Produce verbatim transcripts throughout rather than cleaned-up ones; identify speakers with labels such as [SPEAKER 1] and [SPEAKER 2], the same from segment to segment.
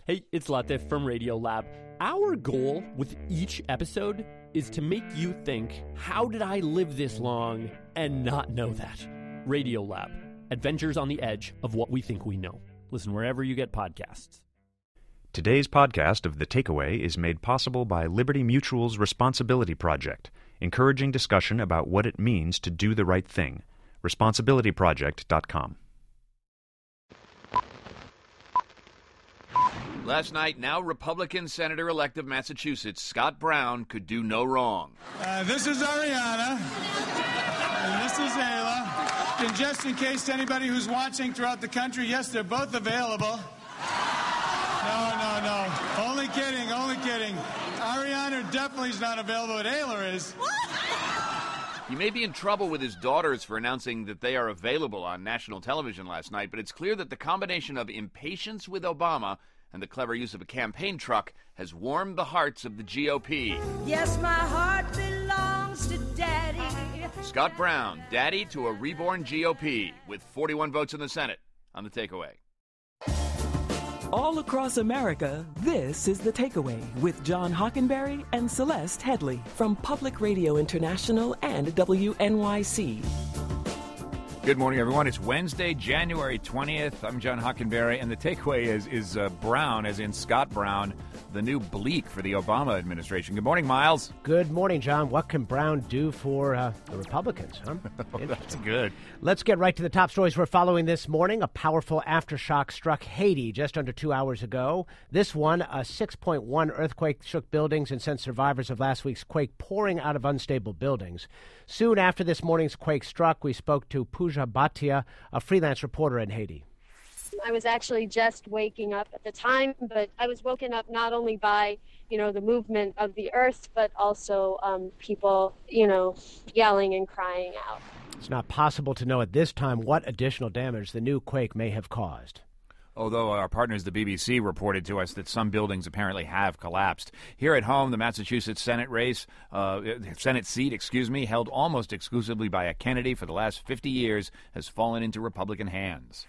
[SPEAKER 1] Hey, it's Latif from Radiolab. Our goal with each episode is to make you think, how did I live this long and not know that? Radiolab, adventures on the edge of what we think we know. Listen wherever you get podcasts.
[SPEAKER 2] Today's podcast of The Takeaway is made possible by Liberty Mutual's Responsibility Project, encouraging discussion about what it means to do the right thing. responsibility project dot com.
[SPEAKER 3] Last night, now Republican Senator-elect of Massachusetts, Scott Brown, could do no wrong.
[SPEAKER 4] Uh, this is Ariana, and this is Ayla. And just in case anybody who's watching throughout the country, yes, they're both available. No, no, no. Only kidding, only kidding. Ariana definitely is not available, but Ayla is.
[SPEAKER 3] He may be in trouble with his daughters for announcing that they are available on national television last night, but it's clear that the combination of impatience with Obama and the clever use of a campaign truck has warmed the hearts of the G O P.
[SPEAKER 5] Yes, my heart belongs to Daddy.
[SPEAKER 3] Scott Brown, daddy to a reborn G O P, with forty-one votes in the Senate. On The Takeaway.
[SPEAKER 6] All across America, this is The Takeaway with John Hockenberry and Celeste Headley from Public Radio International and W N Y C.
[SPEAKER 7] Good morning, everyone. It's Wednesday, January twentieth. I'm John Hockenberry, and The Takeaway is, is uh, Brown, as in Scott Brown, the new bleak for the Obama administration. Good morning, Miles.
[SPEAKER 8] Good morning, John. What can Brown do for uh, the Republicans? Huh?
[SPEAKER 7] Oh, that's good.
[SPEAKER 8] Let's get right to the top stories we're following this morning. A powerful aftershock struck Haiti just under two hours ago. This one, a six point one earthquake, shook buildings and sent survivors of last week's quake pouring out of unstable buildings. Soon after this morning's quake struck, we spoke to Pooja Bhatia, a freelance reporter in Haiti.
[SPEAKER 9] I was actually just waking up at the time, but I was woken up not only by, you know, the movement of the earth, but also um, people, you know, yelling and crying out.
[SPEAKER 8] It's not possible to know at this time what additional damage the new quake may have caused.
[SPEAKER 7] Although our partners, the B B C, reported to us that some buildings apparently have collapsed. Here at home, the Massachusetts Senate race, uh, Senate seat, excuse me, held almost exclusively by a Kennedy for the last fifty years, has fallen into Republican hands.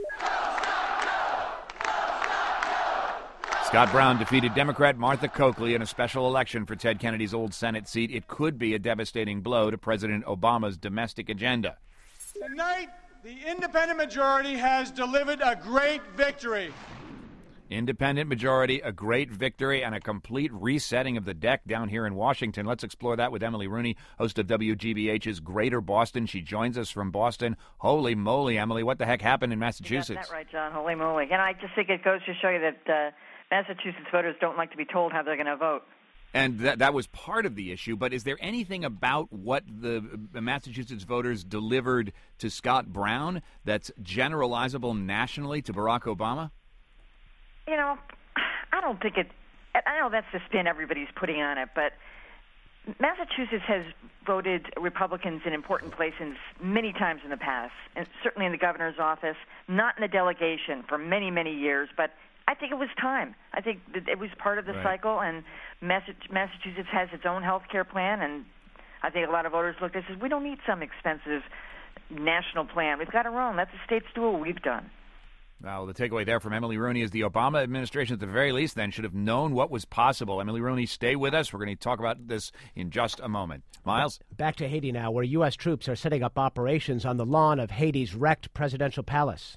[SPEAKER 7] Scott Brown defeated Democrat Martha Coakley in a special election for Ted Kennedy's old Senate seat. It could be a devastating blow to President Obama's domestic agenda.
[SPEAKER 4] Tonight, the independent majority has delivered a great victory.
[SPEAKER 7] Independent majority, a great victory, and a complete resetting of the deck down here in Washington. Let's explore that with Emily Rooney, host of W G B H's Greater Boston. She joins us from Boston. Holy moly, Emily, what the heck happened in Massachusetts?
[SPEAKER 10] You got that right, John. Holy moly. And I just think it goes to show you that uh, Massachusetts voters don't like to be told how they're going to vote.
[SPEAKER 7] And that that was part of the issue, but is there anything about what the Massachusetts voters delivered to Scott Brown that's generalizable nationally to Barack Obama?
[SPEAKER 10] You know, I don't think it – I know that's the spin everybody's putting on it, but Massachusetts has voted Republicans in important places many times in the past, and certainly in the governor's office, not in the delegation for many, many years, but – I think it was time. I think it was part of the right. cycle, and Massachusetts has its own health care plan, and I think a lot of voters looked at it and said, we don't need some expensive national plan. We've got our own. Let the states do what we've done.
[SPEAKER 7] Well, the takeaway there from Emily Rooney is the Obama administration, at the very least, then, should have known what was possible. Emily Rooney, stay with us. We're going to talk about this in just a moment. Miles?
[SPEAKER 8] Back to Haiti now, where U S troops are setting up operations on the lawn of Haiti's wrecked presidential palace.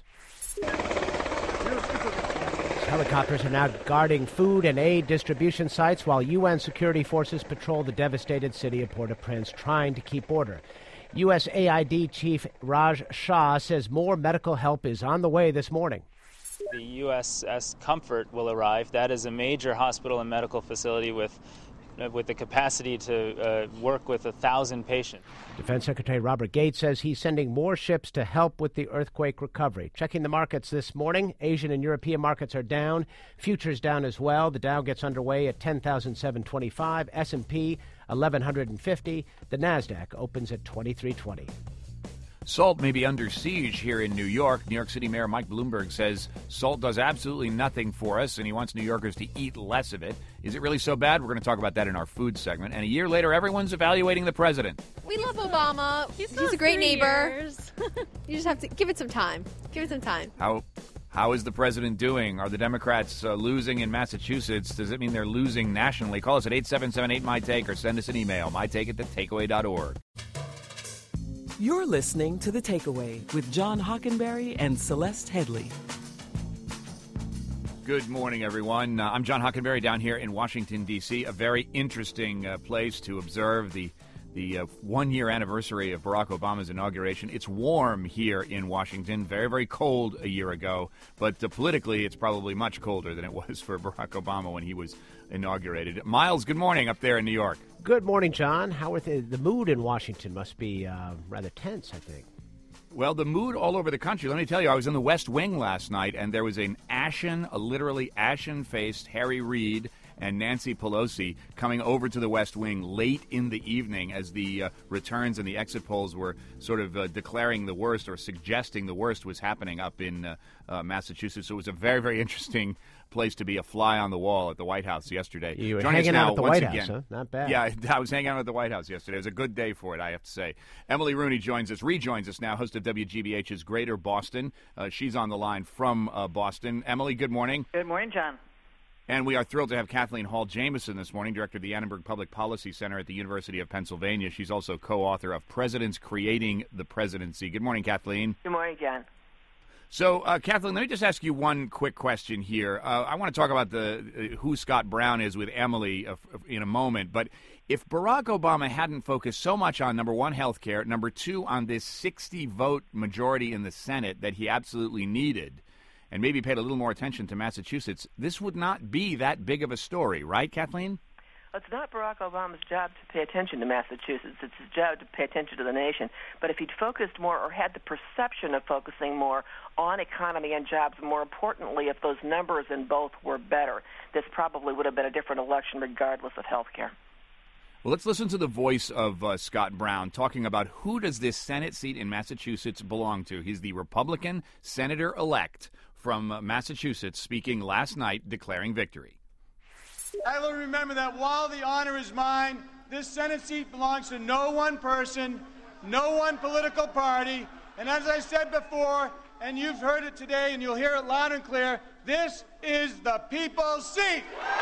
[SPEAKER 8] Helicopters are now guarding food and aid distribution sites while U N security forces patrol the devastated city of Port-au-Prince, trying to keep order. U S A I D Chief Raj Shah says more medical help is on the way this morning.
[SPEAKER 11] The U S S Comfort will arrive. That is a major hospital and medical facility with with the capacity to uh, work with a thousand patients.
[SPEAKER 8] Defense Secretary Robert Gates says he's sending more ships to help with the earthquake recovery. Checking the markets this morning, Asian and European markets are down. Futures down as well. The Dow gets underway at ten thousand seven hundred twenty-five, S and P eleven fifty. The Nasdaq opens at twenty-three twenty.
[SPEAKER 7] Salt may be under siege here in New York. New York City Mayor Mike Bloomberg says salt does absolutely nothing for us, and he wants New Yorkers to eat less of it. Is it really so bad? We're going to talk about that in our food segment. And a year later, everyone's evaluating the president.
[SPEAKER 12] We love Obama. He's, He's a great neighbor. You just have to give it some time. Give it some time.
[SPEAKER 7] How How is the president doing? Are the Democrats uh, losing in Massachusetts? Does it mean they're losing nationally? Call us at eight seven seven eight M Y Take or send us an email, my take at the takeaway dot org.
[SPEAKER 6] You're listening to The Takeaway with John Hockenberry and Celeste Headlee.
[SPEAKER 7] Good morning, everyone. Uh, I'm John Hockenberry down here in Washington, D C, a very interesting uh, place to observe the the uh, one-year anniversary of Barack Obama's inauguration. It's warm here in Washington, very, very cold a year ago, but uh, politically it's probably much colder than it was for Barack Obama when he was inaugurated. Miles, good morning up there in New York.
[SPEAKER 8] Good morning, John. How are the, the mood in Washington must be uh, rather tense, I think.
[SPEAKER 7] Well, the mood all over the country. Let me tell you, I was in the West Wing last night, and there was an ashen, a literally ashen-faced Harry Reid and Nancy Pelosi coming over to the West Wing late in the evening as the uh, returns and the exit polls were sort of uh, declaring the worst or suggesting the worst was happening up in uh, uh, Massachusetts. So it was a very, very interesting place to be a fly on the wall at the White House yesterday.
[SPEAKER 8] You were
[SPEAKER 7] Joining
[SPEAKER 8] hanging
[SPEAKER 7] us now,
[SPEAKER 8] out at the
[SPEAKER 7] once
[SPEAKER 8] White
[SPEAKER 7] again,
[SPEAKER 8] House, huh? Not bad.
[SPEAKER 7] Yeah, I was hanging out at the White House yesterday. It was a good day for it, I have to say. Emily Rooney joins us, rejoins us now, host of W G B H's Greater Boston. Uh, she's on the line from uh, Boston. Emily, good morning.
[SPEAKER 10] Good morning, John.
[SPEAKER 7] And we are thrilled to have Kathleen Hall Jamieson this morning, director of the Annenberg Public Policy Center at the University of Pennsylvania. She's also co-author of Presidents Creating the Presidency. Good morning, Kathleen.
[SPEAKER 12] Good morning, John.
[SPEAKER 7] So, uh, Kathleen, let me just ask you one quick question here. Uh, I want to talk about the uh, who Scott Brown is with Emily uh, in a moment, but if Barack Obama hadn't focused so much on, number one, health care, number two, on this sixty-vote majority in the Senate that he absolutely needed, and maybe paid a little more attention to Massachusetts, this would not be that big of a story, right, Kathleen?
[SPEAKER 12] It's not Barack Obama's job to pay attention to Massachusetts. It's his job to pay attention to the nation. But if he'd focused more or had the perception of focusing more on economy and jobs, more importantly, if those numbers in both were better, this probably would have been a different election regardless of health care.
[SPEAKER 7] Well, let's listen to the voice of uh, Scott Brown talking about who does this Senate seat in Massachusetts belong to. He's the Republican senator-elect from uh, Massachusetts, speaking last night, declaring victory.
[SPEAKER 4] I will remember that while the honor is mine, this Senate seat belongs to no one person, no one political party, and as I said before, and you've heard it today and you'll hear it loud and clear, this is the people's seat.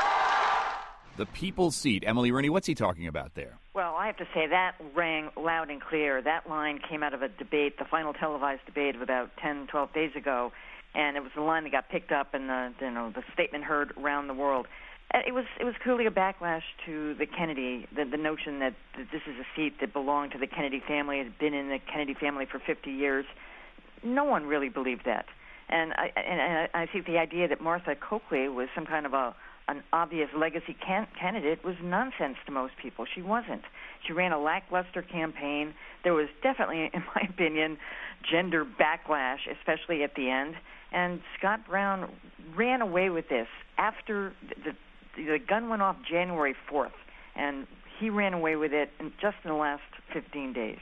[SPEAKER 7] The people's seat. Emily Rooney, what's he talking about there?
[SPEAKER 10] Well, I have to say that rang loud and clear. That line came out of a debate, the final televised debate of about ten, twelve days ago, and it was the line that got picked up and the, you know, the statement heard around the world. It was it was clearly a backlash to the Kennedy, the, the notion that, that this is a seat that belonged to the Kennedy family, has been in the Kennedy family for fifty years. No one really believed that. And I, and I think the idea that Martha Coakley was some kind of a an obvious legacy can- candidate was nonsense to most people. She wasn't. She ran a lackluster campaign. There was definitely, in my opinion, gender backlash, especially at the end. And Scott Brown ran away with this after the The gun went off January fourth, and he ran away with it in just in the last fifteen days.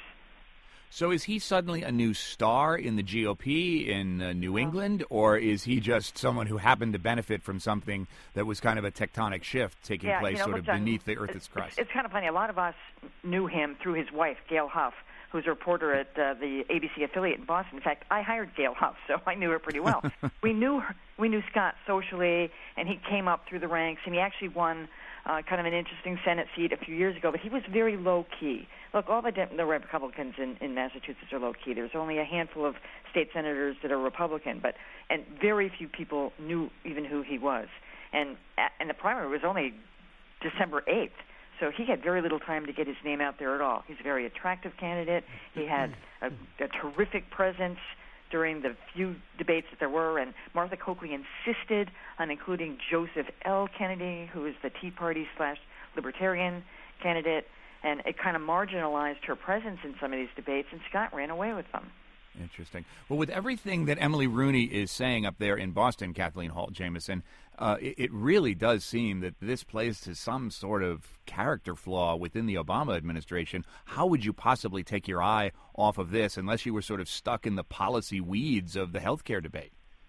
[SPEAKER 7] So is he suddenly a new star in the G O P in uh, New England, or is he just someone who happened to benefit from something that was kind of a tectonic shift taking
[SPEAKER 10] yeah,
[SPEAKER 7] place
[SPEAKER 10] you know,
[SPEAKER 7] sort
[SPEAKER 10] look,
[SPEAKER 7] of
[SPEAKER 10] John,
[SPEAKER 7] beneath the Earth's
[SPEAKER 10] it's,
[SPEAKER 7] crust?
[SPEAKER 10] It's, it's kind of funny. A lot of us knew him through his wife, Gail Huff, who's a reporter at uh, the A B C affiliate in Boston. In fact, I hired Gail Huff, so I knew her pretty well. we knew her, we knew Scott socially, and he came up through the ranks, and he actually won uh, kind of an interesting Senate seat a few years ago, but he was very low-key. Look, all the, de- the Republicans in, in Massachusetts are low-key. There's only a handful of state senators that are Republican, but and very few people knew even who he was. And, and the primary was only December eighth. So he had very little time to get his name out there at all. He's a very attractive candidate. He had a, a terrific presence during the few debates that there were, and Martha Coakley insisted on including Joseph L. Kennedy, who is the Tea Party slash Libertarian candidate, and it kind of marginalized her presence in some of these debates, and Scott ran away with them.
[SPEAKER 7] Interesting. Well, with everything that Emily Rooney is saying up there in Boston, Kathleen Hall Jamieson, uh, it, it really does seem that this plays to some sort of character flaw within the Obama administration. How would you possibly take your eye off of this unless you were sort of stuck in the policy weeds of the health care debate?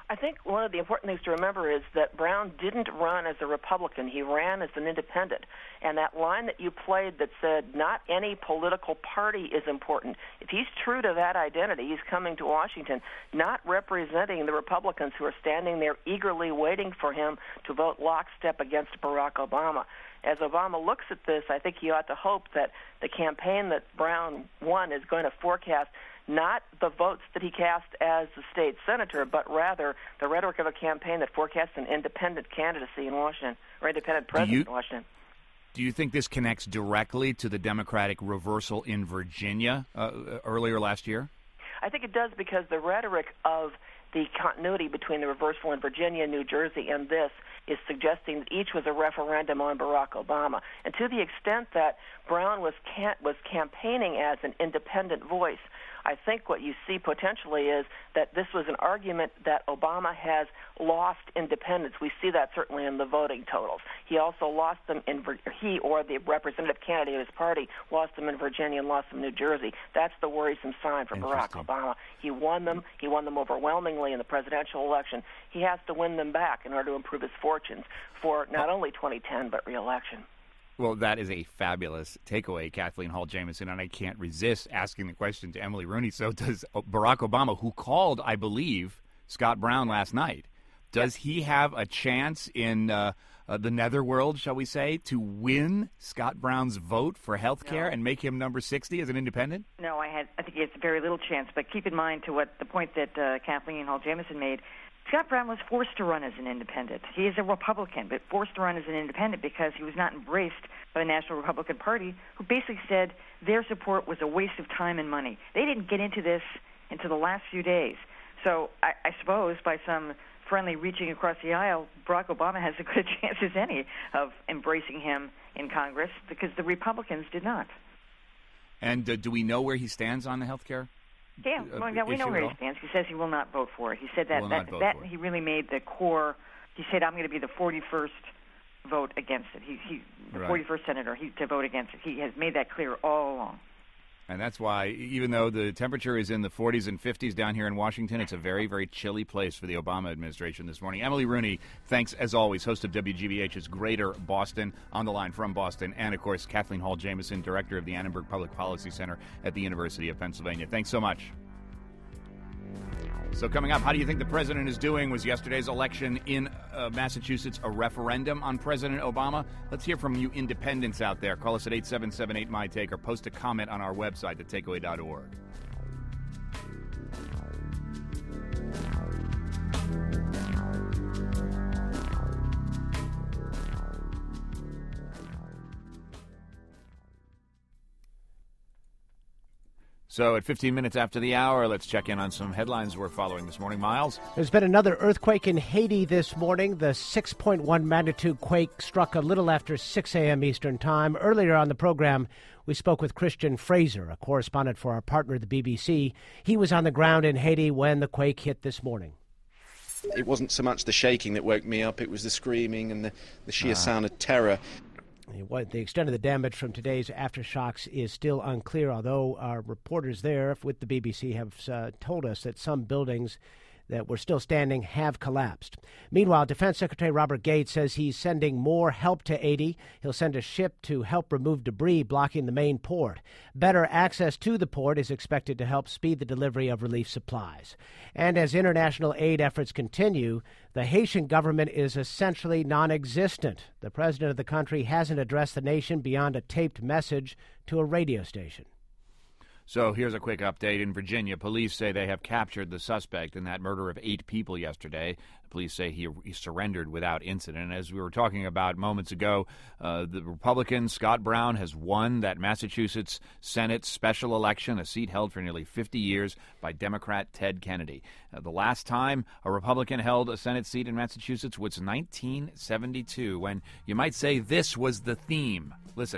[SPEAKER 12] I think one of the important things to remember is that Brown didn't run as a Republican. He ran as an independent. And that line that you played that said not any political party is important, if he's true to that identity, he's coming to Washington not representing the Republicans who are standing there eagerly waiting for him to vote lockstep against Barack Obama. As Obama looks at this, I think he ought to hope that the campaign that Brown won is going to forecast not the votes that he cast as the state senator, but rather the rhetoric of a campaign that forecasts an independent candidacy in Washington, or independent president
[SPEAKER 7] you,
[SPEAKER 12] in Washington.
[SPEAKER 7] Do you think this connects directly to the Democratic reversal in Virginia uh, earlier last year?
[SPEAKER 12] I think it does, because the rhetoric of the continuity between the reversal in Virginia, New Jersey, and this is suggesting that each was a referendum on Barack Obama. And to the extent that Brown was can- was campaigning as an independent voice, I think what you see potentially is that this was an argument that Obama has lost independents. We see that certainly in the voting totals. He also lost them in he or the representative candidate of his party lost them in Virginia and lost them in New Jersey. That's the worrisome sign for Barack Obama. He won them. He won them overwhelmingly in the presidential election. He has to win them back in order to improve his fortunes for not only twenty ten but re-election.
[SPEAKER 7] Well, that is a fabulous takeaway, Kathleen Hall Jamieson, and I can't resist asking the question to Emily Rooney. So does Barack Obama, who called, I believe, Scott Brown last night, does he have a chance in uh, uh, the netherworld, shall we say, to win Scott Brown's vote for health care no. and make him number sixty as an independent?
[SPEAKER 10] No, I had. I think he has very little chance. But keep in mind to what the point that uh, Kathleen Hall Jamieson made. Scott Brown was forced to run as an independent. He is a Republican, but forced to run as an independent because he was not embraced by the National Republican Party, who basically said their support was a waste of time and money. They didn't get into this until the last few days. So I, I suppose by some friendly reaching across the aisle, Barack Obama has as good a chance as any of embracing him in Congress, because the Republicans did not.
[SPEAKER 7] And uh, do we know where he stands on the health care?
[SPEAKER 10] Yeah, well, yeah, we know where he stands. He says he will not vote for it. He said that that, that he really made the core. He said, "I'm going to be the forty-first vote against it." He, he the
[SPEAKER 7] right.
[SPEAKER 10] forty-first senator he, to vote against it. He has made that clear all along.
[SPEAKER 7] And that's why, even though the temperature is in the forties and fifties down here in Washington, it's a very, very chilly place for the Obama administration this morning. Emily Rooney, thanks as always, host of W G B H's Greater Boston, on the line from Boston, and, of course, Kathleen Hall Jamieson, director of the Annenberg Public Policy Center at the University of Pennsylvania. Thanks so much. So coming up, how do you think the president is doing? Was yesterday's election in uh, Massachusetts a referendum on President Obama? Let's hear from you independents out there. Call us at eight seven seven eight, M Y Take or post a comment on our website at takeaway dot org. So at fifteen minutes after the hour, let's check in on some headlines we're following this morning. Miles?
[SPEAKER 8] There's been another earthquake in Haiti this morning. The six point one magnitude quake struck a little after six a.m. Eastern Time. Earlier on the program, we spoke with Christian Fraser, a correspondent for our partner, the B B C. He was on the ground in Haiti when the quake hit this morning.
[SPEAKER 13] It wasn't so much the shaking that woke me up, it was the screaming and the, the sheer uh. sound of terror.
[SPEAKER 8] The extent of the damage from today's aftershocks is still unclear, although our reporters there with the B B C have uh, told us that some buildings that were still standing have collapsed. Meanwhile, Defense Secretary Robert Gates says he's sending more help to Haiti. He'll send a ship to help remove debris blocking the main port. Better access to the port is expected to help speed the delivery of relief supplies. And as international aid efforts continue, the Haitian government is essentially non-existent. The president of the country hasn't addressed the nation beyond a taped message to a radio station.
[SPEAKER 7] So here's a quick update. In Virginia, police say they have captured the suspect in that murder of eight people yesterday. Police say he, he surrendered without incident. As we were talking about moments ago, uh, the Republican Scott Brown has won that Massachusetts Senate special election, a seat held for nearly fifty years by Democrat Ted Kennedy. Uh, the last time a Republican held a Senate seat in Massachusetts was nineteen seventy-two, when you might say this was the theme. Listen.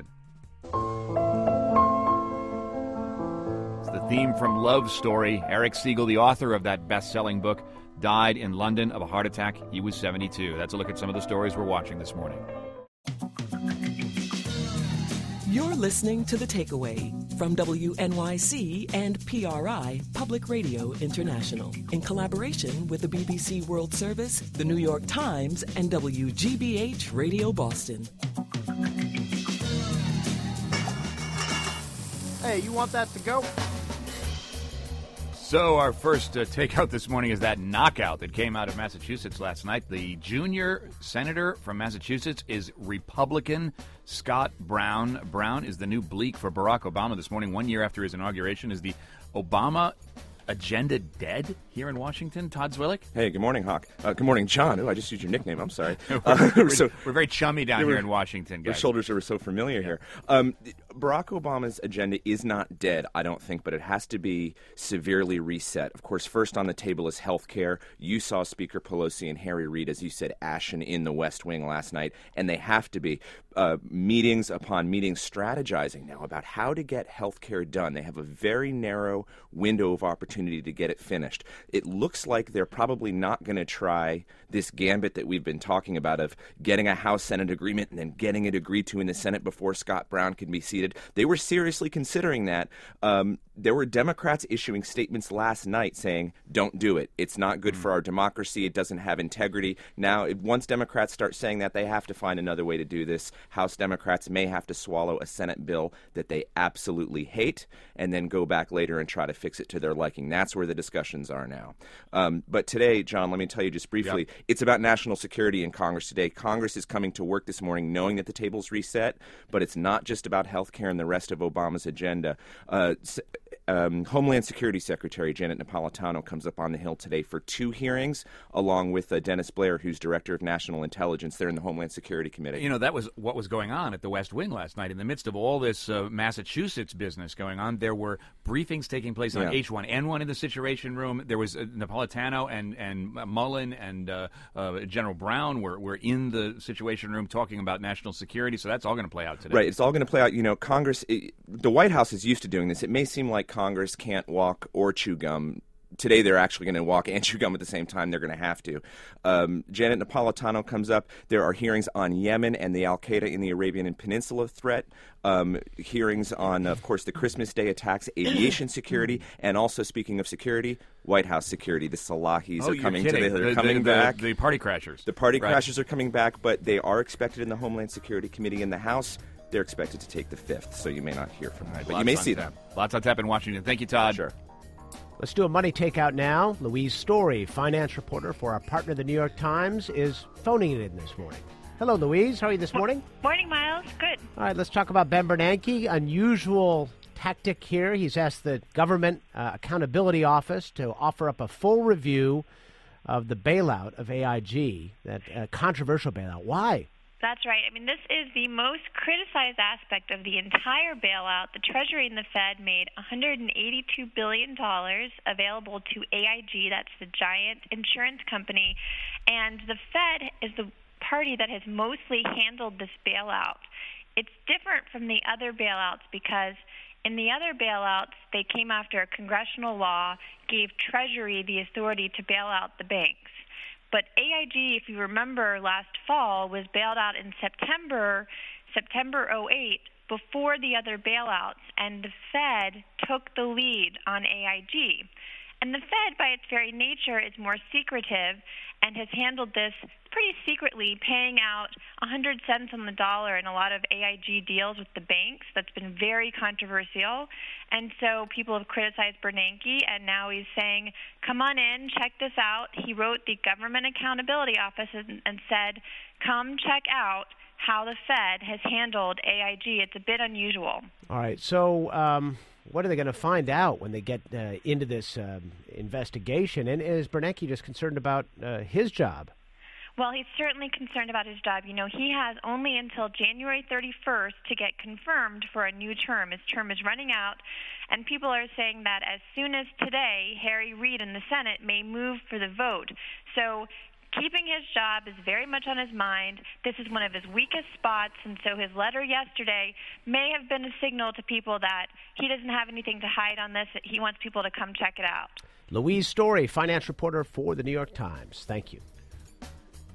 [SPEAKER 7] The theme from Love Story. Eric Siegel, the author of that best-selling book, died in London of a heart attack. He was seventy-two. That's a look at some of the stories we're watching this morning.
[SPEAKER 6] You're listening to The Takeaway from W N Y C and P R I Public Radio International in collaboration with the B B C World Service, the New York Times, and W G B H Radio Boston.
[SPEAKER 8] Hey, you want that to go?
[SPEAKER 7] So our first uh, takeout this morning is that knockout that came out of Massachusetts last night. The junior senator from Massachusetts is Republican Scott Brown. Brown is the new bleak for Barack Obama this morning, one year after his inauguration. Is the Obama agenda dead here in Washington? Todd Zwillick?
[SPEAKER 14] Hey, good morning, Hawk. Uh, good morning, John. Oh, I just used your nickname. I'm sorry.
[SPEAKER 7] we're,
[SPEAKER 14] Uh,
[SPEAKER 7] we're,
[SPEAKER 14] so,
[SPEAKER 7] we're very chummy down here in Washington, guys.
[SPEAKER 14] Our shoulders are so familiar here. Um, Barack Obama's agenda is not dead, I don't think, but it has to be severely reset. Of course, first on the table is health care. You saw Speaker Pelosi and Harry Reid, as you said, ashen in the West Wing last night, and they have to be. Uh, meetings upon meetings strategizing now about how to get health care done. They have a very narrow window of opportunity to get it finished. It looks like they're probably not going to try this gambit that we've been talking about of getting a House-Senate agreement and then getting it agreed to in the Senate before Scott Brown can be seated. They were seriously considering that. Um, there were Democrats issuing statements last night saying, don't do it. It's not good mm. for our democracy. It doesn't have integrity. Now, if, once Democrats start saying that, they have to find another way to do this. House Democrats may have to swallow a Senate bill that they absolutely hate and then go back later and try to fix it to their liking. That's where the discussions are now. Um, but today, John, let me tell you just briefly, yep. It's about national security in Congress today. Congress is coming to work this morning knowing that the table's reset, but it's not just about health care and the rest of Obama's agenda. Uh, Um, Homeland Security Secretary Janet Napolitano comes up on the Hill today for two hearings, along with uh, Dennis Blair, who's Director of National Intelligence there in the Homeland Security Committee.
[SPEAKER 7] You know, that was what was going on at the West Wing last night. In the midst of all this uh, Massachusetts business going on, there were briefings taking place on yeah. H one N one in the Situation Room. There was uh, Napolitano and, and Mullen and uh, uh, General Brown were, were in the Situation Room talking about national security, so that's all going to play out today.
[SPEAKER 14] Right, it's all going to play out. You know, Congress, it, the White House is used to doing this. It may seem like Congress can't walk or chew gum. Today they're actually going to walk and chew gum at the same time. They're going to have to. Um, Janet Napolitano comes up. There are hearings on Yemen and the al-Qaeda in the Arabian Peninsula threat. Um, hearings on, of course, the Christmas Day attacks, aviation security, and also, speaking of security, White House security. The Salahis
[SPEAKER 7] oh,
[SPEAKER 14] are coming
[SPEAKER 7] kidding.
[SPEAKER 14] to the, they're
[SPEAKER 7] the,
[SPEAKER 14] coming
[SPEAKER 7] the,
[SPEAKER 14] back.
[SPEAKER 7] The, the party crashers.
[SPEAKER 14] The party
[SPEAKER 7] right.
[SPEAKER 14] crashers are coming back, but they are expected in the Homeland Security Committee in the House. They're expected to take the fifth, so you may not hear from them. Right, but you may see
[SPEAKER 7] tap.
[SPEAKER 14] them.
[SPEAKER 7] Lots on tap in Washington. Thank you, Todd.
[SPEAKER 14] Sure.
[SPEAKER 8] Let's do a money takeout now. Louise Story, finance reporter for our partner, the New York Times, is phoning it in this morning. Hello, Louise. How are you this morning?
[SPEAKER 15] Morning, Miles. Good.
[SPEAKER 8] All right, let's talk about Ben Bernanke. Unusual tactic here. He's asked the Government uh, Accountability Office to offer up a full review of the bailout of A I G, that uh, controversial bailout. Why?
[SPEAKER 15] That's right. I mean, this is the most criticized aspect of the entire bailout. The Treasury and the Fed made one hundred eighty-two billion dollars available to A I G. That's the giant insurance company. And the Fed is the party that has mostly handled this bailout. It's different from the other bailouts because in the other bailouts, they came after a congressional law, gave Treasury the authority to bail out the banks. But A I G, if you remember last fall, was bailed out in September, September oh eight, before the other bailouts, and the Fed took the lead on A I G. And the Fed, by its very nature, is more secretive and has handled this pretty secretly, paying out one hundred cents on the dollar in a lot of A I G deals with the banks. That's been very controversial. And so people have criticized Bernanke, and now he's saying, come on in, check this out. He wrote the Government Accountability Office and, and said, come check out how the Fed has handled A I G. It's a bit unusual.
[SPEAKER 8] All right, so um, what are they going to find out when they get uh, into this um, investigation? And is Bernanke just concerned about uh, his job?
[SPEAKER 15] Well, he's certainly concerned about his job. You know, he has only until January thirty-first to get confirmed for a new term. His term is running out, and people are saying that as soon as today, Harry Reid in the Senate may move for the vote. So keeping his job is very much on his mind. This is one of his weakest spots, and so his letter yesterday may have been a signal to people that he doesn't have anything to hide on this. He wants people to come check it out.
[SPEAKER 8] Louise Story, finance reporter for the New York Times. Thank you.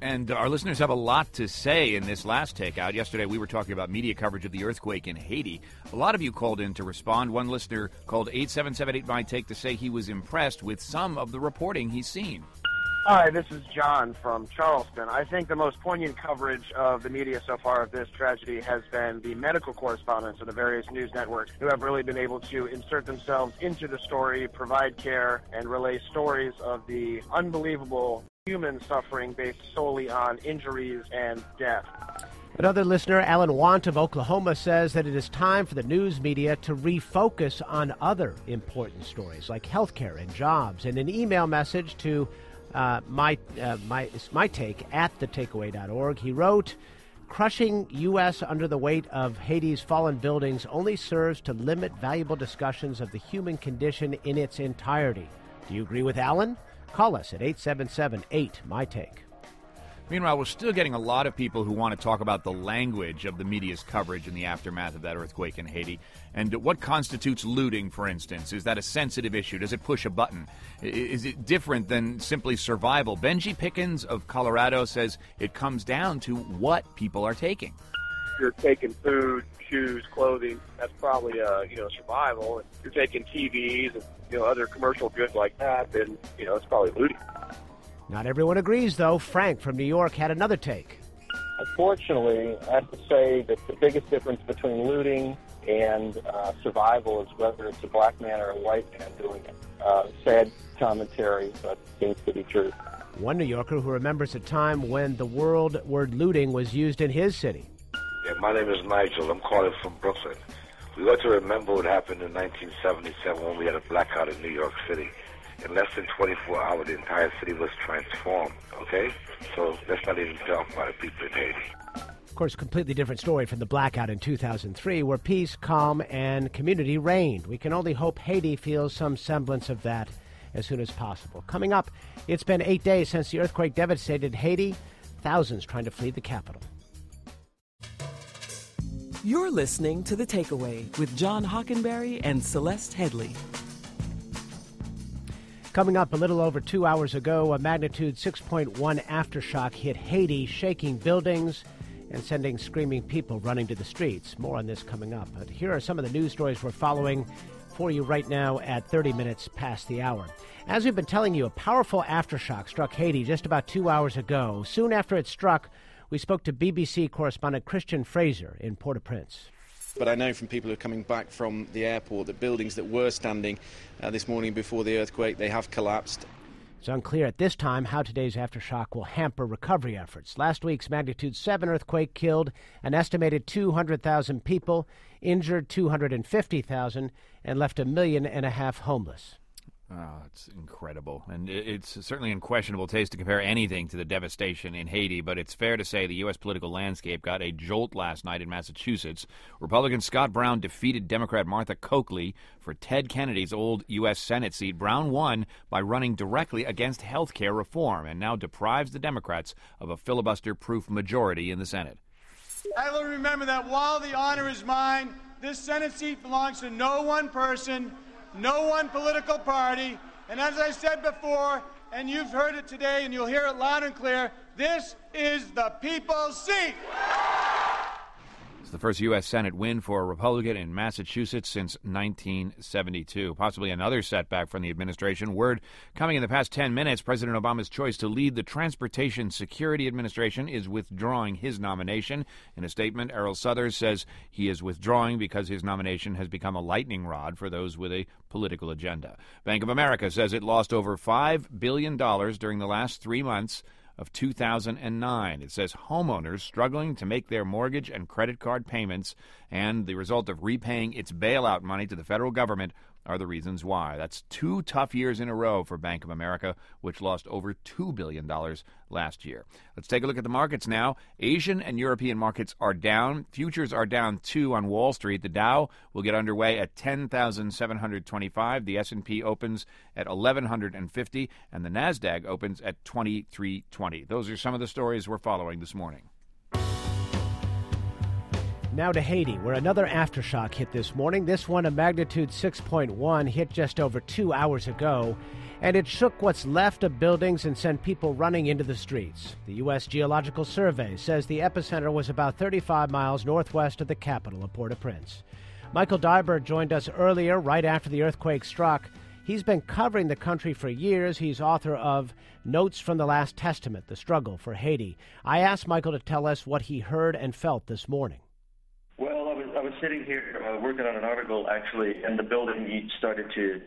[SPEAKER 7] And our listeners have a lot to say in this last takeout. Yesterday, we were talking about media coverage of the earthquake in Haiti. A lot of you called in to respond. One listener called eight seven seven eight my take to say he was impressed with some of the reporting he's seen.
[SPEAKER 16] Hi, this is John from Charleston. I think the most poignant coverage of the media so far of this tragedy has been the medical correspondents of the various news networks who have really been able to insert themselves into the story, provide care, and relay stories of the unbelievable human suffering based solely on injuries and death.
[SPEAKER 8] Another listener, Alan Want of Oklahoma, says that it is time for the news media to refocus on other important stories like healthcare and jobs. In an email message to uh, my, uh, my, my take at the takeaway dot org, he wrote, "Crushing U S under the weight of Haiti's fallen buildings only serves to limit valuable discussions of the human condition in its entirety." Do you agree with Alan? Call us at eight seven seven eight my take.
[SPEAKER 7] Meanwhile, we're still getting a lot of people who want to talk about the language of the media's coverage in the aftermath of that earthquake in Haiti. And what constitutes looting, for instance? Is that a sensitive issue? Does it push a button? Is it different than simply survival? Benji Pickens of Colorado says it comes down to what people are taking.
[SPEAKER 17] If you're taking food, shoes, clothing, that's probably, uh, you know, survival. If you're taking T Vs and, you know, other commercial goods like that, then, you know, it's probably looting.
[SPEAKER 8] Not everyone agrees, though. Frank from New York had another take.
[SPEAKER 18] Unfortunately, I have to say that the biggest difference between looting and uh, survival is whether it's a black man or a white man doing it. Uh, sad commentary, but seems to be true.
[SPEAKER 8] One New Yorker who remembers a time when the world word looting was used in his city.
[SPEAKER 19] Yeah, my name is Nigel. I'm calling from Brooklyn. We got to remember what happened in nineteen seventy-seven when we had a blackout in New York City. In less than twenty-four hours, the entire city was transformed, okay? So let's not even talk about the people in Haiti.
[SPEAKER 8] Of course, completely different story from the blackout in two thousand three, where peace, calm, and community reigned. We can only hope Haiti feels some semblance of that as soon as possible. Coming up, it's been eight days since the earthquake devastated Haiti. Thousands trying to flee the capital.
[SPEAKER 6] You're listening to The Takeaway with John Hockenberry and Celeste Headley.
[SPEAKER 8] Coming up a little over two hours ago, a magnitude six point one aftershock hit Haiti, shaking buildings and sending screaming people running to the streets. More on this coming up. But here are some of the news stories we're following for you right now at thirty minutes past the hour. As we've been telling you, a powerful aftershock struck Haiti just about two hours ago. Soon after it struck, we spoke to B B C correspondent Christian Fraser in Port-au-Prince.
[SPEAKER 13] But I know from people who are coming back from the airport that buildings that were standing uh, this morning before the earthquake, they have collapsed.
[SPEAKER 8] It's unclear at this time how today's aftershock will hamper recovery efforts. Last week's magnitude seven earthquake killed an estimated two hundred thousand people, injured two hundred fifty thousand, and left a million and a half homeless.
[SPEAKER 7] Oh, it's incredible. And it's certainly in questionable taste to compare anything to the devastation in Haiti, but it's fair to say the U S political landscape got a jolt last night in Massachusetts. Republican Scott Brown defeated Democrat Martha Coakley for Ted Kennedy's old U S Senate seat. Brown won by running directly against health care reform and now deprives the Democrats of a filibuster-proof majority in the Senate.
[SPEAKER 4] I will remember that while the honor is mine, this Senate seat belongs to no one person, no one political party, and as I said before, and you've heard it today and you'll hear it loud and clear, this is the people's seat.
[SPEAKER 7] It's the first U S Senate win for a Republican in Massachusetts since nineteen seventy-two. Possibly another setback from the administration. Word coming in the past ten minutes, President Obama's choice to lead the Transportation Security Administration is withdrawing his nomination. In a statement, Errol Southers says he is withdrawing because his nomination has become a lightning rod for those with a political agenda. Bank of America says it lost over five billion dollars during the last three months of two thousand nine. It says homeowners struggling to make their mortgage and credit card payments and the result of repaying its bailout money to the federal government are the reasons why. That's two tough years in a row for Bank of America, which lost over two billion dollars last year. Let's take a look at the markets now. Asian and European markets are down. Futures are down, too, on Wall Street. The Dow will get underway at ten thousand seven hundred twenty-five. The S and P opens at eleven fifty, and the NASDAQ opens at twenty-three twenty. Those are some of the stories we're following this morning.
[SPEAKER 8] Now to Haiti, where another aftershock hit this morning. This one, a magnitude six point one, hit just over two hours ago. And it shook what's left of buildings and sent people running into the streets. The U S Geological Survey says the epicenter was about thirty-five miles northwest of the capital of Port-au-Prince. Michael Dybert joined us earlier, right after the earthquake struck. He's been covering the country for years. He's author of Notes from the Last Testament, The Struggle for Haiti. I asked Michael to tell us what he heard and felt this morning.
[SPEAKER 20] Well, I was, I was sitting here uh, working on an article, actually, and the building started to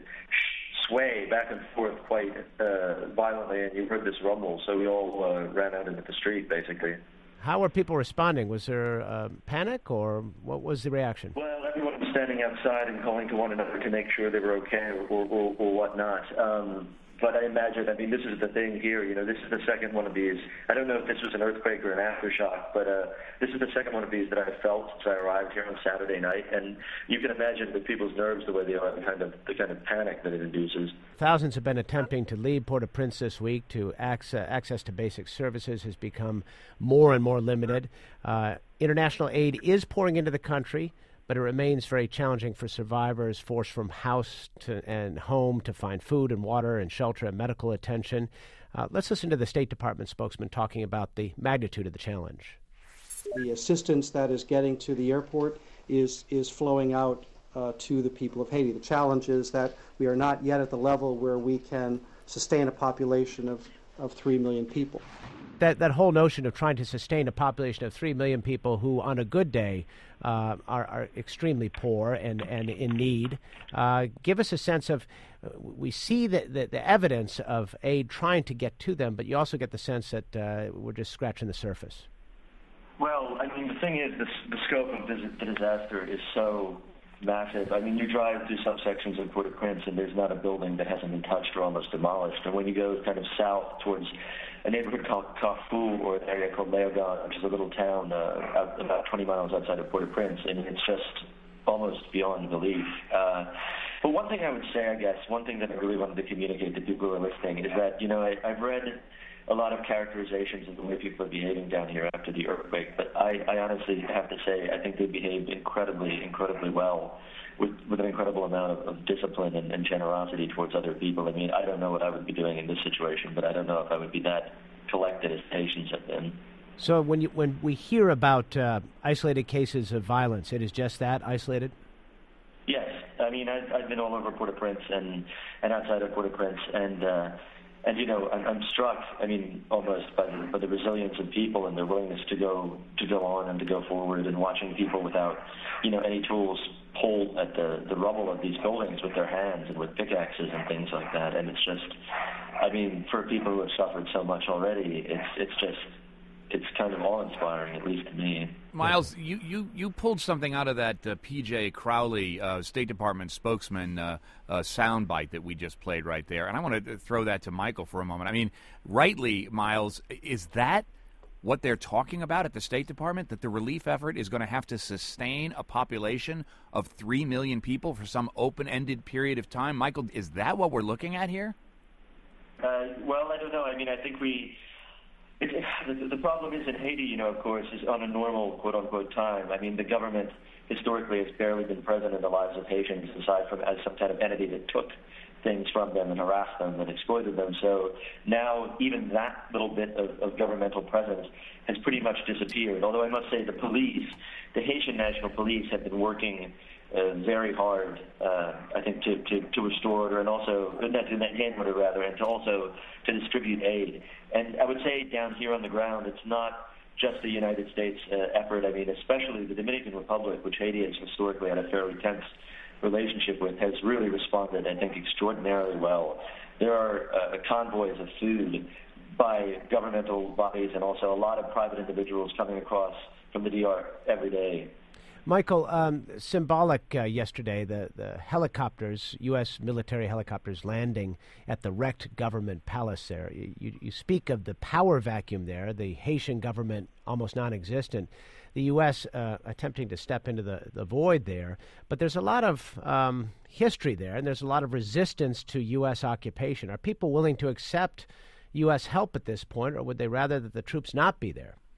[SPEAKER 20] sway back and forth quite uh, violently, and you heard this rumble, so we all uh, ran out into the street, basically.
[SPEAKER 8] How were people responding? Was there uh, panic, or what was the reaction?
[SPEAKER 20] Well, everyone was standing outside and calling to one another to make sure they were okay or, or, or whatnot. Um, but I imagine, I mean, this is the thing here, you know, this is the second one of these. I don't know if this was an earthquake or an aftershock, but uh, this is the second one of these that I felt since I arrived here on Saturday night. And you can imagine with people's nerves the way they are, the kind of, the kind of panic that it induces.
[SPEAKER 8] Thousands have been attempting to leave Port-au-Prince this week. To access, access to basic services has become more and more limited. Uh, international aid is pouring into the country, but it remains very challenging for survivors forced from house to, and home to find food and water and shelter and medical attention. Uh, let's listen to the State Department spokesman talking about the magnitude of the challenge.
[SPEAKER 21] The assistance that is getting to the airport is, is flowing out uh, to the people of Haiti. The challenge is that we are not yet at the level where we can sustain a population of, of three million people.
[SPEAKER 8] That that whole notion of trying to sustain a population of three million people who, on a good day, uh, are, are extremely poor and, and in need. Uh, give us a sense of, uh, we see the, the, the evidence of aid trying to get to them, but you also get the sense that uh, we're just scratching the surface.
[SPEAKER 20] Well, I mean, the thing is, the, the scope of the, the disaster is so massive. I mean, you drive through some sections of Port-au-Prince and there's not a building that hasn't been touched or almost demolished. And when you go kind of south towards a neighborhood called Carrefour, or an area called Léogâne, which is a little town uh, out, about twenty miles outside of Port-au-Prince, and it's just almost beyond belief. Uh, but one thing I would say, I guess, one thing that I really wanted to communicate to people who are listening is that, you know, I, I've read a lot of characterizations of the way people are behaving down here after the earthquake, but I, I honestly have to say I think they behaved incredibly, incredibly well with, with an incredible amount of, of discipline and, and generosity towards other people. I mean, I don't know what I would be doing in this situation, but I don't know if I would be that collected as Haitians have been.
[SPEAKER 8] So when you, when we hear about uh, isolated cases of violence, it is just that, isolated?
[SPEAKER 20] Yes. I mean, I've, I've been all over Port-au-Prince and, and outside of Port-au-Prince, and uh, And, you know, I'm, I'm struck, I mean, almost by the, by the resilience of people and their willingness to go to go on and to go forward, and watching people without, you know, any tools pull at the, the rubble of these buildings with their hands and with pickaxes and things like that. And it's just, I mean, for people who have suffered so much already, it's it's just, it's kind of awe-inspiring, at least to me.
[SPEAKER 7] Miles, you, you, you pulled something out of that uh, P J Crowley, uh, State Department spokesman, uh, uh, soundbite that we just played right there. And I want to throw that to Michael for a moment. I mean, rightly, Miles, is that what they're talking about at the State Department, that the relief effort is going to have to sustain a population of three million people for some open-ended period of time? Michael, is that what we're looking at here?
[SPEAKER 20] Uh, well, I don't know. I mean, I think we... It, the, the problem is in Haiti, you know, of course, is on a normal, quote-unquote, time. I mean, the government historically has barely been present in the lives of Haitians, aside from as some kind of entity that took things from them and harassed them and exploited them. So now even that little bit of, of governmental presence has pretty much disappeared. Although I must say the police, the Haitian National Police, have been working uh, very hard, uh, I think, to, to, to restore order and also, not to maintain order rather, and to also to distribute aid. And I would say down here on the ground, it's not just the United States uh, effort. I mean, especially the Dominican Republic, which Haiti has historically had a fairly tense relationship with, has really responded, I think, extraordinarily well. There are uh, convoys of food by governmental bodies and also a lot of private individuals coming across from the D R every day.
[SPEAKER 8] Michael, um, symbolic uh, yesterday, the, the helicopters, U S military helicopters landing at the wrecked government palace there. You, you speak of the power vacuum there, the Haitian government almost non-existent, the U S uh, attempting to step into the, the void there. But there's a lot of um, history there, and there's a lot of resistance to U S occupation. Are people willing to accept U S help at this point, or would they rather that the troops not be there?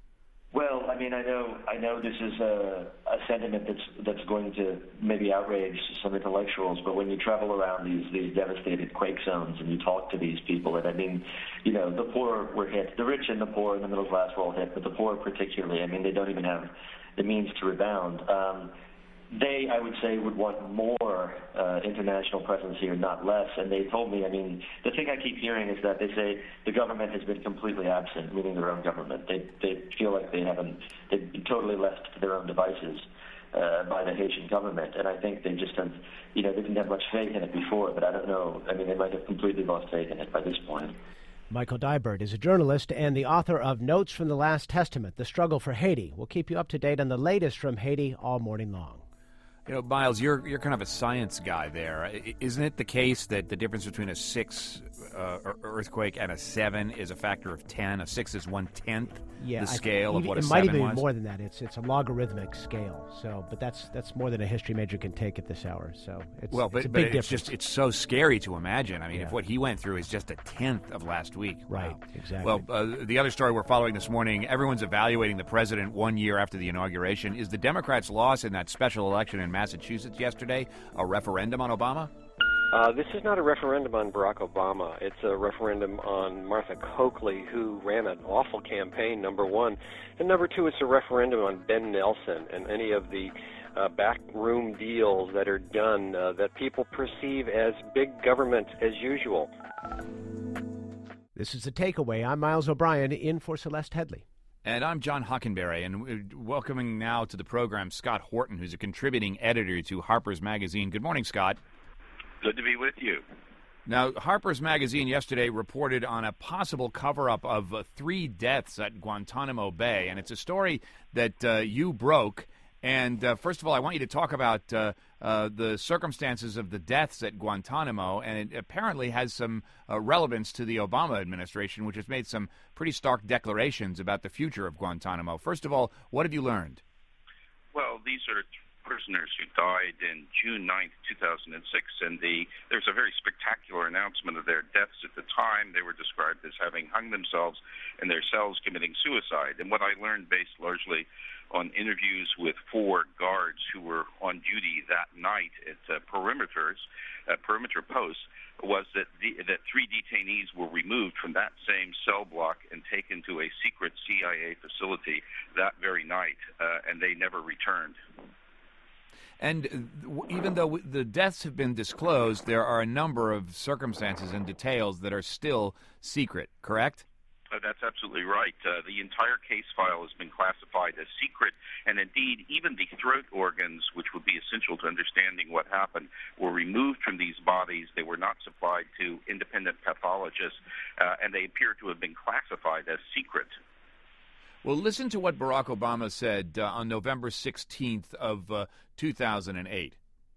[SPEAKER 20] Well, I mean, I know, I know this is a, a sentiment that's that's going to maybe outrage some intellectuals, but when you travel around these these devastated quake zones and you talk to these people, and I mean, you know, the poor were hit, the rich and the poor and the middle class were all hit, but the poor particularly, I mean, they don't even have the means to rebound. Um, They, I would say, would want more uh, international presence here, not less. And they told me, I mean, the thing I keep hearing is that they say the government has been completely absent, meaning their own government. They they feel like they haven't, they've been totally left to their own devices uh, by the Haitian government. And I think they just have, you know, they didn't have much faith in it before, but I don't know. I mean, they might have completely lost faith in it by this point.
[SPEAKER 8] Michael Dybert is a journalist and the author of Notes from the Last Testament, The Struggle for Haiti. We'll keep you up to date on the latest from Haiti all morning long.
[SPEAKER 7] You know, Miles, you're you're kind of a science guy there. Isn't it the case that the difference between a six uh, earthquake and a seven is a factor of ten? A six is one tenth
[SPEAKER 8] yeah,
[SPEAKER 7] the
[SPEAKER 8] I
[SPEAKER 7] scale
[SPEAKER 8] th-
[SPEAKER 7] of what
[SPEAKER 8] it
[SPEAKER 7] a
[SPEAKER 8] might
[SPEAKER 7] seven
[SPEAKER 8] even
[SPEAKER 7] was.
[SPEAKER 8] be more than that. It's it's a logarithmic scale. So, but that's that's more than a history major can take at this hour. So, it's,
[SPEAKER 7] well, but,
[SPEAKER 8] it's a
[SPEAKER 7] but
[SPEAKER 8] big
[SPEAKER 7] it's
[SPEAKER 8] difference.
[SPEAKER 7] just it's so scary to imagine. I mean,
[SPEAKER 8] Yeah.
[SPEAKER 7] if what he went through is just a tenth of last week,
[SPEAKER 8] Right,
[SPEAKER 7] wow.
[SPEAKER 8] exactly.
[SPEAKER 7] Well, uh, the other story we're following this morning: everyone's evaluating the president one year after the inauguration. Is the Democrats' loss in that special election in Massachusetts yesterday a referendum on Obama?
[SPEAKER 1] Uh, this is not a referendum on Barack Obama. It's a referendum on Martha Coakley, who ran an awful campaign, number one. And number two, it's a referendum on Ben Nelson and any of the uh, backroom deals that are done uh, that people perceive as big government as usual.
[SPEAKER 8] This is The Takeaway. I'm Miles O'Brien, in for Celeste Headley.
[SPEAKER 7] And I'm John Hockenberry, and we're welcoming now to the program Scott Horton, who's a contributing editor to Harper's Magazine. Good morning, Scott.
[SPEAKER 22] Good to be with you.
[SPEAKER 7] Now, Harper's Magazine yesterday reported on a possible cover-up of uh, three deaths at Guantanamo Bay, and it's a story that uh, you broke. And uh, first of all, I want you to talk about uh, uh, the circumstances of the deaths at Guantanamo, and it apparently has some uh, relevance to the Obama administration, which has made some pretty stark declarations about the future of Guantanamo. First of all, what have you learned?
[SPEAKER 22] Well, these are prisoners who died in June ninth, two thousand six, and the, there was a very spectacular announcement of their deaths at the time. They were described as having hung themselves in their cells committing suicide. And what I learned based largely on interviews with four guards who were on duty that night at uh, perimeters, uh, perimeter posts, was that the, that three detainees were removed from that same cell block and taken to a secret C I A facility that very night, uh, and they never returned.
[SPEAKER 7] And even though the deaths have been disclosed, there are a number of circumstances and details that are still secret, correct?
[SPEAKER 22] Uh, that's absolutely right. Uh, the entire case file has been classified as secret, and indeed, even the throat organs, which would be essential to understanding what happened, were removed from these bodies. They were not supplied to independent pathologists, uh, and they appear to have been classified as secret.
[SPEAKER 7] Well, listen to what Barack Obama said uh, on November sixteenth of uh, two thousand eight.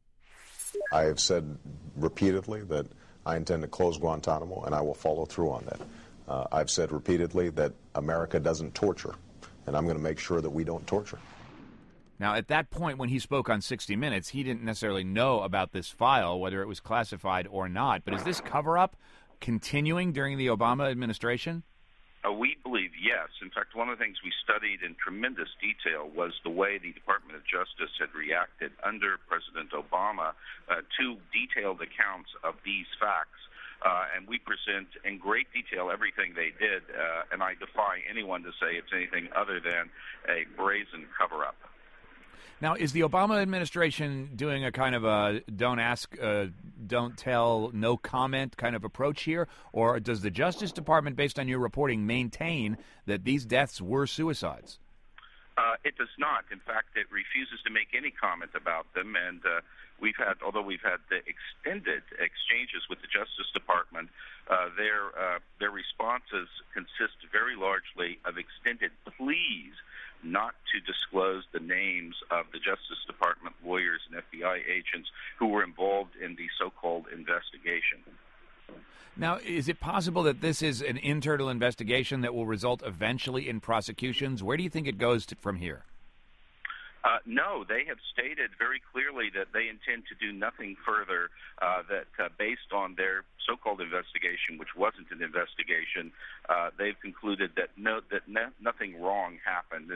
[SPEAKER 23] I have said repeatedly that I intend to close Guantanamo, and I will follow through on that. Uh, I've said repeatedly that America doesn't torture, and I'm going to make sure that we don't torture.
[SPEAKER 7] Now, at that point when he spoke on sixty minutes, he didn't necessarily know about this file, whether it was classified or not. But is this cover-up continuing during the Obama administration?
[SPEAKER 22] Uh, we believe yes. In fact, one of the things we studied in tremendous detail was the way the Department of Justice had reacted under President Obama uh, to detailed accounts of these facts. Uh, and we present in great detail everything they did, uh, and I defy anyone to say it's anything other than a brazen cover-up.
[SPEAKER 7] Now, is the Obama administration doing a kind of a don't ask, uh, don't tell, no comment kind of approach here? Or does the Justice Department, based on your reporting, maintain that these deaths were suicides?
[SPEAKER 22] Uh, it does not. In fact, it refuses to make any comment about them. And uh, we've had, although we've had the extended exchanges with the Justice Department, uh, their uh, their responses consist very largely of extended pleas not to disclose the names of the Justice Department lawyers and F B I agents who were involved in the so-called investigation.
[SPEAKER 7] Now, is it possible that this is an internal investigation that will result eventually in prosecutions? Where do you think it goes to, from here?
[SPEAKER 22] Uh, no, they have stated very clearly that they intend to do nothing further, uh, that uh, based on their so-called investigation, which wasn't an investigation, uh, they've concluded that no, that no, nothing wrong happened and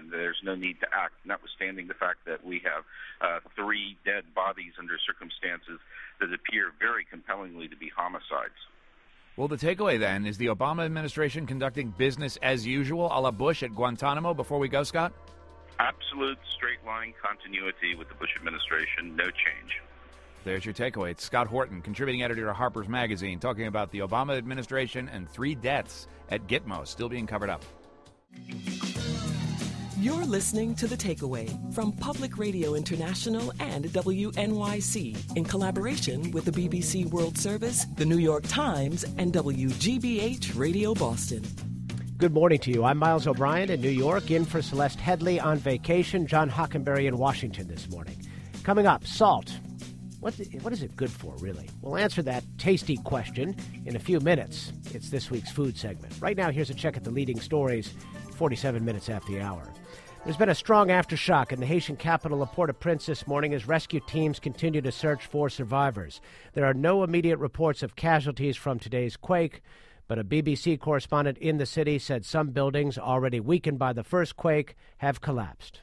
[SPEAKER 22] no need to act, notwithstanding the fact that we have uh, three dead bodies under circumstances that appear very compellingly to be homicides.
[SPEAKER 7] Well, the takeaway then is the Obama administration conducting business as usual, a la Bush at Guantanamo. Before we go, Scott?
[SPEAKER 22] Absolute straight-line continuity with the Bush administration, no change.
[SPEAKER 7] There's your takeaway. It's Scott Horton, contributing editor to Harper's Magazine, talking about the Obama administration and three deaths at Gitmo, still being covered up.
[SPEAKER 6] You're listening to The Takeaway from Public Radio International and W N Y C in collaboration with the B B C World Service, the New York Times, and W G B H Radio Boston.
[SPEAKER 8] Good morning to you. I'm Miles O'Brien in New York, in for Celeste Headley on vacation, John Hockenberry in Washington this morning. Coming up, salt. What, what is it good for, really? We'll answer that tasty question in a few minutes. It's this week's food segment. Right now, here's a check at the leading stories, forty-seven minutes after the hour. There's been a strong aftershock in the Haitian capital of Port-au-Prince this morning as rescue teams continue to search for survivors. There are no immediate reports of casualties from today's quake, but a B B C correspondent in the city said some buildings already weakened by the first quake have collapsed.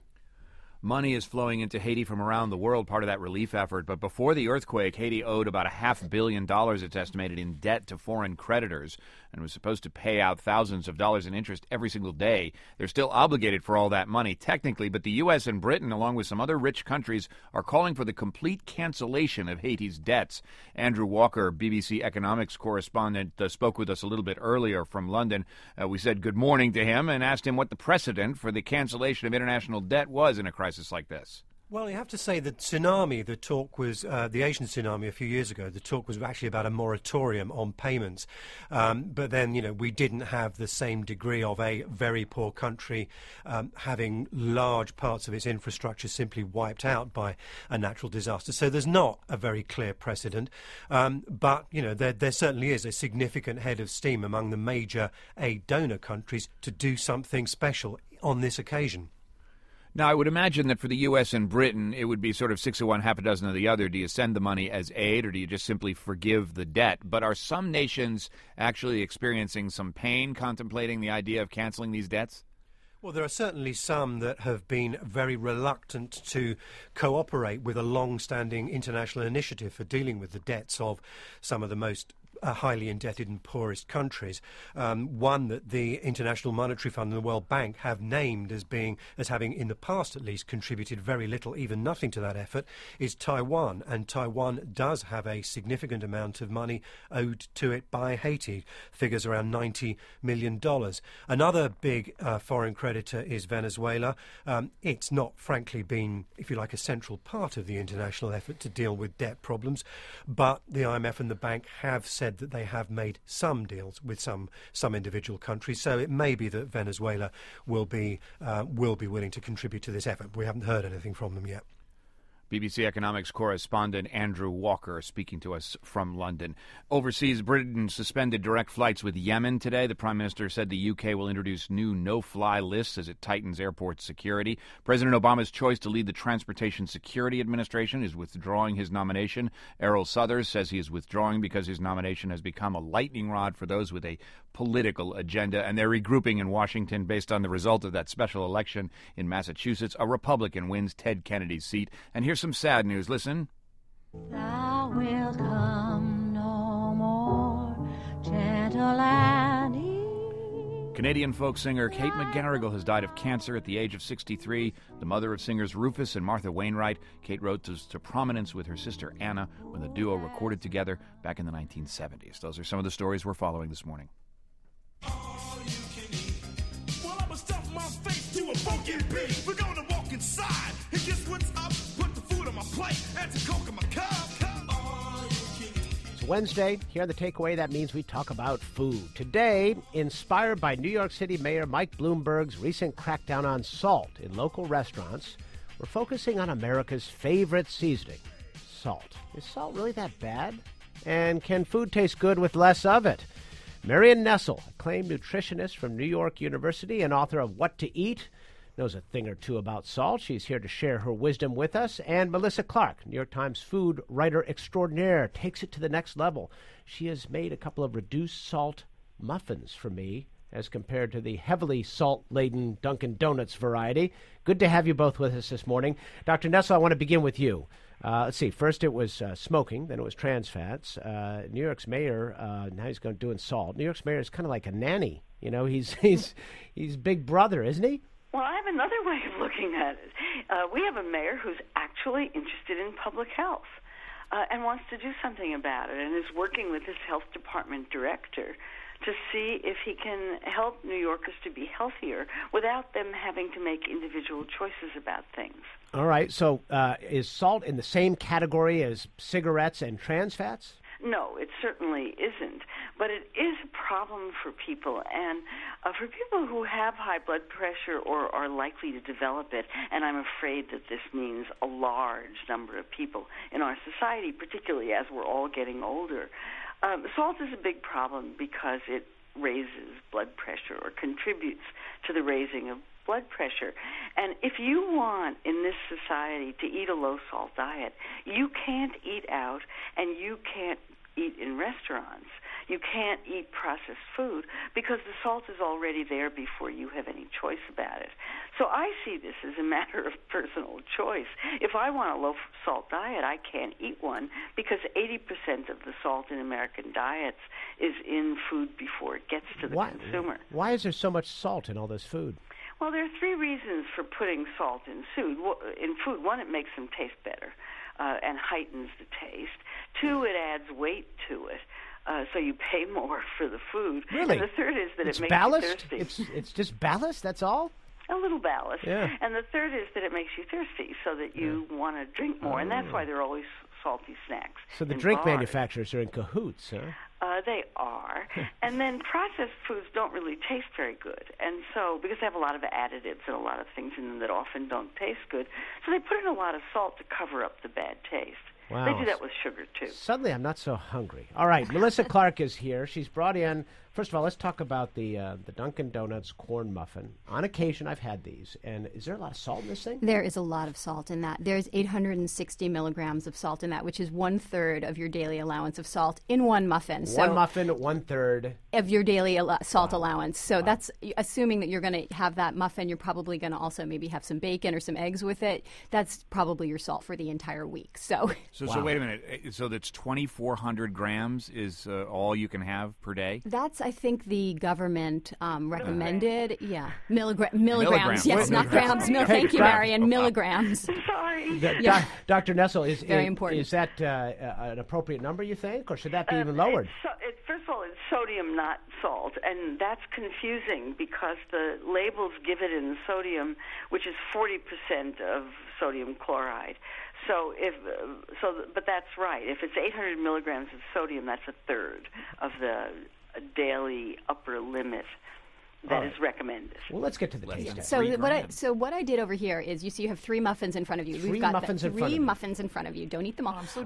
[SPEAKER 7] Money is flowing into Haiti from around the world, part of that relief effort. But before the earthquake, Haiti owed about a half billion dollars, it's estimated, in debt to foreign creditors and was supposed to pay out thousands of dollars in interest every single day. They're still obligated for all that money, technically, but the U S and Britain, along with some other rich countries, are calling for the complete cancellation of Haiti's debts. Andrew Walker, B B C economics correspondent, uh, spoke with us a little bit earlier from London. Uh, we said good morning to him and asked him what the precedent for the cancellation of international debt was in a crisis like this.
[SPEAKER 2] Well, you have to say that tsunami, the talk was, uh, the Asian tsunami a few years ago, the talk was actually about a moratorium on payments. Um, but then, you know, we didn't have the same degree of a very poor country um, having large parts of its infrastructure simply wiped out by a natural disaster. So there's not a very clear precedent. Um, but, you know, there, there certainly is a significant head of steam among the major aid donor countries to do something special on this occasion.
[SPEAKER 7] Now, I would imagine that for the U S and Britain, it would be sort of six of one, half a dozen of the other. Do you send the money as aid, or do you just simply forgive the debt? But are some nations actually experiencing some pain contemplating the idea of canceling these debts?
[SPEAKER 2] Well, there are certainly some that have been very reluctant to cooperate with a long-standing international initiative for dealing with the debts of some of the most Uh, highly indebted and poorest countries. Um, one that the International Monetary Fund and the World Bank have named as being, as having in the past at least, contributed very little, even nothing to that effort, is Taiwan. And Taiwan does have a significant amount of money owed to it by Haiti, figures around ninety million dollars. Another big uh, foreign creditor is Venezuela. Um, it's not, frankly, been, if you like, a central part of the international effort to deal with debt problems, but the I M F and the bank have said that they have made some deals with some some individual countries, so it may be that Venezuela will be uh, will be willing to contribute to this effort. We haven't heard anything from them yet.
[SPEAKER 7] B B C economics correspondent Andrew Walker speaking to us from London. Overseas, Britain suspended direct flights with Yemen today. The Prime Minister said the U K will introduce new no-fly lists as it tightens airport security. President Obama's choice to lead the Transportation Security Administration is withdrawing his nomination. Errol Southers says he is withdrawing because his nomination has become a lightning rod for those with a political agenda, and they're regrouping in Washington based on the result of that special election in Massachusetts. A Republican wins Ted Kennedy's seat. And here's some sad news. Listen.
[SPEAKER 3] Thou will come no more, gentle Annie.
[SPEAKER 7] Canadian folk singer Kate McGarrigle has died of cancer at the age of sixty-three. The mother of singers Rufus and Martha Wainwright, Kate rose to, to prominence with her sister Anna when the duo recorded together back in the nineteen seventies. Those are some of the stories we're following this morning.
[SPEAKER 5] Well, I'ma stuff my face to a funky beat. We're gonna walk inside and guess what's up? Put the food on my plate and some coke in my cup.
[SPEAKER 8] It's Wednesday. Here on The Takeaway, that means we talk about food. Today, inspired by New York City Mayor Mike Bloomberg's recent crackdown on salt in local restaurants, we're focusing on America's favorite seasoning, salt. Is salt really that bad? And can food taste good with less of it? Marion Nestle, acclaimed nutritionist from New York University and author of What to Eat, knows a thing or two about salt. She's here to share her wisdom with us. And Melissa Clark, New York Times food writer extraordinaire, takes it to the next level. She has made a couple of reduced salt muffins for me as compared to the heavily salt-laden Dunkin' Donuts variety. Good to have you both with us this morning. Doctor Nessel, I want to begin with you. Uh, let's see. First it was uh, smoking, then it was trans fats. Uh, New York's mayor, uh, now he's going doing salt. New York's mayor is kind of like a nanny. You know, he's he's he's big brother, isn't he?
[SPEAKER 9] Well, I have another way of looking at it. Uh, we have a mayor who's actually interested in public health uh, and wants to do something about it, and is working with his health department director to see if he can help New Yorkers to be healthier without them having to make individual choices about things.
[SPEAKER 8] All right. So uh, is salt in the same category as cigarettes and trans fats?
[SPEAKER 9] No, it certainly isn't. But it is a problem for people. And uh, for people who have high blood pressure or are likely to develop it, and I'm afraid that this means a large number of people in our society, particularly as we're all getting older, um, salt is a big problem because it raises blood pressure or contributes to the raising of blood pressure. And if you want in this society to eat a low-salt diet, you can't eat out and you can't eat in restaurants. You can't eat processed food because the salt is already there before you have any choice about it. So I see this as a matter of personal choice. If I want a low-salt diet, I can't eat one because eighty percent of the salt in American diets is in food before it gets to the
[SPEAKER 8] why,
[SPEAKER 9] consumer.
[SPEAKER 8] Why is there so much salt in all this food?
[SPEAKER 9] Well, there are three reasons for putting salt in food. In food, one, it makes them taste better uh, and heightens the taste. Two, it adds weight to it, uh, so you pay more for the food.
[SPEAKER 8] Really?
[SPEAKER 9] And the third is that
[SPEAKER 8] it's
[SPEAKER 9] it makes
[SPEAKER 8] ballast?
[SPEAKER 9] you thirsty.
[SPEAKER 8] It's it's just ballast. That's all.
[SPEAKER 9] A little ballast.
[SPEAKER 8] Yeah.
[SPEAKER 9] And the third is that it makes you thirsty, so that you yeah. want to drink more, and that's
[SPEAKER 8] Oh.
[SPEAKER 9] why there are always salty snacks.
[SPEAKER 8] So the
[SPEAKER 9] in
[SPEAKER 8] drink
[SPEAKER 9] bars.
[SPEAKER 8] manufacturers are in cahoots, huh?
[SPEAKER 9] Uh, they are. And then processed foods don't really taste very good. And so, because they have a lot of additives and a lot of things in them that often don't taste good, so they put in a lot of salt to cover up the bad taste.
[SPEAKER 8] Wow.
[SPEAKER 9] They do that with sugar, too.
[SPEAKER 8] Suddenly I'm not so hungry. All right, Melissa Clark is here. She's brought in, first of all, let's talk about the uh, the Dunkin' Donuts corn muffin. On occasion, I've had these. And is there a lot of salt in this thing?
[SPEAKER 11] There is a lot of salt in that. There's eight hundred sixty milligrams of salt in that, which is one-third of your daily allowance of salt in one muffin.
[SPEAKER 8] One
[SPEAKER 11] so
[SPEAKER 8] muffin, one-third.
[SPEAKER 11] Of your daily al- salt
[SPEAKER 8] Wow.
[SPEAKER 11] allowance. So
[SPEAKER 8] Wow.
[SPEAKER 11] that's assuming that you're going to have that muffin. You're probably going to also maybe have some bacon or some eggs with it. That's probably your salt for the entire week. So,
[SPEAKER 7] So, so wait a minute. So that's twenty-four hundred grams is uh, all you can have per day?
[SPEAKER 11] That's, I think, the government um, recommended. Yeah, Milligra- milligrams.
[SPEAKER 7] Milligrams.
[SPEAKER 11] Yes,
[SPEAKER 7] Wait,
[SPEAKER 11] not
[SPEAKER 7] milligrams.
[SPEAKER 11] grams. Mil-
[SPEAKER 8] Hey,
[SPEAKER 11] thank you,
[SPEAKER 8] gra-
[SPEAKER 11] Marion. Milligrams.
[SPEAKER 9] Sorry.
[SPEAKER 8] D-
[SPEAKER 11] Yeah.
[SPEAKER 8] Doc- Doctor Nessel, is,
[SPEAKER 11] Very
[SPEAKER 8] is,
[SPEAKER 11] important.
[SPEAKER 8] is that uh, uh, an appropriate number, you think, or should that be
[SPEAKER 9] Uh,
[SPEAKER 8] even lowered?
[SPEAKER 9] It's so, it, first of all, it's sodium, not salt, and that's confusing because the labels give it in sodium, which is forty percent of sodium chloride. So if uh, so, but that's right. If it's eight hundred milligrams of sodium, that's a third of the daily upper limit that
[SPEAKER 8] All
[SPEAKER 9] is
[SPEAKER 8] right.
[SPEAKER 9] recommended.
[SPEAKER 8] Well, let's get to the taste test.
[SPEAKER 11] So what I so what I did over here is you see you have three muffins in front of you.
[SPEAKER 8] Three
[SPEAKER 11] We've got
[SPEAKER 8] muffins
[SPEAKER 11] the,
[SPEAKER 8] in
[SPEAKER 11] three
[SPEAKER 8] front of you.
[SPEAKER 11] muffins in front of you. Don't eat them all. I'm so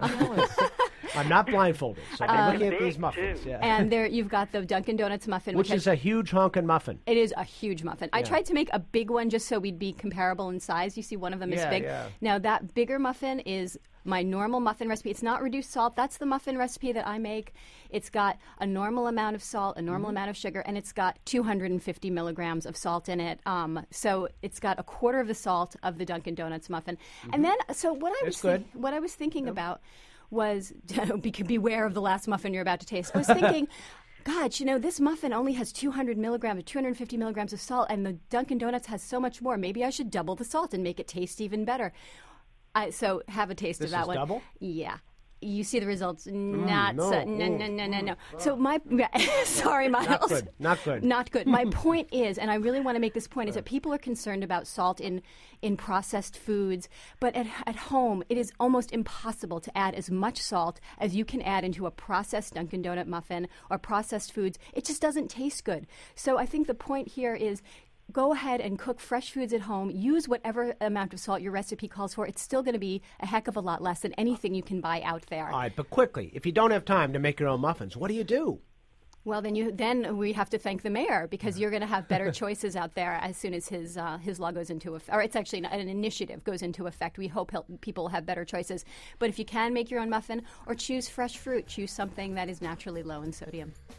[SPEAKER 8] I'm not blindfolded, so I'm
[SPEAKER 11] Uh,
[SPEAKER 8] looking at
[SPEAKER 9] big,
[SPEAKER 8] these muffins.
[SPEAKER 9] too.
[SPEAKER 8] Yeah.
[SPEAKER 11] And there you've got the Dunkin' Donuts muffin,
[SPEAKER 8] Which
[SPEAKER 11] which
[SPEAKER 8] is
[SPEAKER 11] has-
[SPEAKER 8] a huge honkin' muffin.
[SPEAKER 11] It is a huge muffin. I
[SPEAKER 8] Yeah.
[SPEAKER 11] tried to make a big one just so we'd be comparable in size. You see one of them is
[SPEAKER 8] Yeah,
[SPEAKER 11] big.
[SPEAKER 8] yeah.
[SPEAKER 11] Now that bigger muffin is my normal muffin recipe. It's not reduced salt. That's the muffin recipe that I make. It's got a normal amount of salt, a normal
[SPEAKER 8] Mm-hmm.
[SPEAKER 11] amount of sugar, and it's got two hundred fifty milligrams of salt in it. Um, so it's got a quarter of the salt of the Dunkin' Donuts muffin. And then, so what I
[SPEAKER 8] That's
[SPEAKER 11] was
[SPEAKER 8] good.
[SPEAKER 11] think- what I was thinking about was be- beware of the last muffin you're about to taste. I was thinking. God, you know, this muffin only has two hundred milligrams, two hundred fifty milligrams of salt, and the Dunkin' Donuts has so much more. Maybe I should double the salt and make it taste even better. I, so have a taste
[SPEAKER 8] This
[SPEAKER 11] of that
[SPEAKER 8] is
[SPEAKER 11] one.
[SPEAKER 8] double?
[SPEAKER 11] Yeah. You see the results. Not
[SPEAKER 8] no.
[SPEAKER 11] so, no, no, no, no, no. So my, sorry, Miles.
[SPEAKER 8] Not good. Not good.
[SPEAKER 11] Not good. My point is, and I really want to make this point, is that people are concerned about salt in in processed foods, but at, at home, it is almost impossible to add as much salt as you can add into a processed Dunkin' Donut muffin or processed foods. It just doesn't taste good. So I think the point here is go ahead and cook fresh foods at home. Use whatever amount of salt your recipe calls for. It's still going to be a heck of a lot less than anything you can buy out there.
[SPEAKER 8] All right, but quickly, if you don't have time to make your own muffins, what do you do?
[SPEAKER 11] Well, then you then we have to thank the mayor because you're going to have better choices out there as soon as his uh, his law goes into effect. Or it's actually an, an initiative goes into effect. We hope he'll, people have better choices. But if you can make your own muffin or choose fresh fruit, choose something that is naturally low in sodium.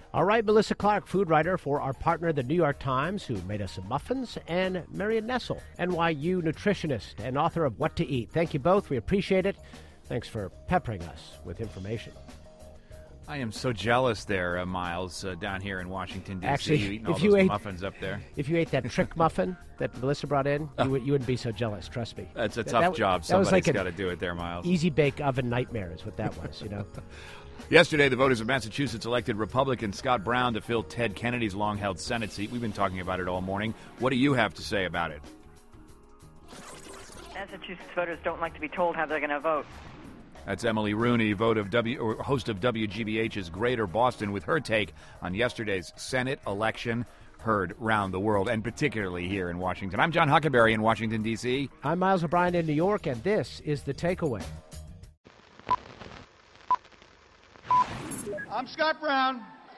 [SPEAKER 8] All right, Melissa Clark, food writer for our partner, the New York Times, who made us some muffins, and Marion Nessel, N Y U nutritionist and author of What to Eat. Thank you both. We appreciate it. Thanks for peppering us with information.
[SPEAKER 7] I am so jealous there, uh, Miles, uh, down here in Washington, D C
[SPEAKER 8] Actually,
[SPEAKER 7] you eating all
[SPEAKER 8] if
[SPEAKER 7] those
[SPEAKER 8] you ate,
[SPEAKER 7] muffins up there.
[SPEAKER 8] If you ate that trick muffin that Melissa brought in, you, would, you wouldn't be so jealous, trust me.
[SPEAKER 7] That's a
[SPEAKER 8] That-
[SPEAKER 7] tough
[SPEAKER 8] that-
[SPEAKER 7] job.
[SPEAKER 8] that was
[SPEAKER 7] Somebody's
[SPEAKER 8] like
[SPEAKER 7] got to do it there, Miles.
[SPEAKER 8] Easy bake oven nightmare is what that was, you know.
[SPEAKER 7] Yesterday, the voters of Massachusetts elected Republican Scott Brown to fill Ted Kennedy's long-held Senate seat. We've been talking about it all morning. What do you have to say about it?
[SPEAKER 10] Massachusetts voters don't like to be told how they're going to vote.
[SPEAKER 7] That's Emily Rooney, vote of W, or host of W G B H's Greater Boston, with her take on yesterday's Senate election, heard round the world, and particularly here in Washington. I'm John Huckenberry in Washington, D C
[SPEAKER 8] I'm Miles O'Brien in New York, and this is The Takeaway.
[SPEAKER 4] I'm Scott Brown,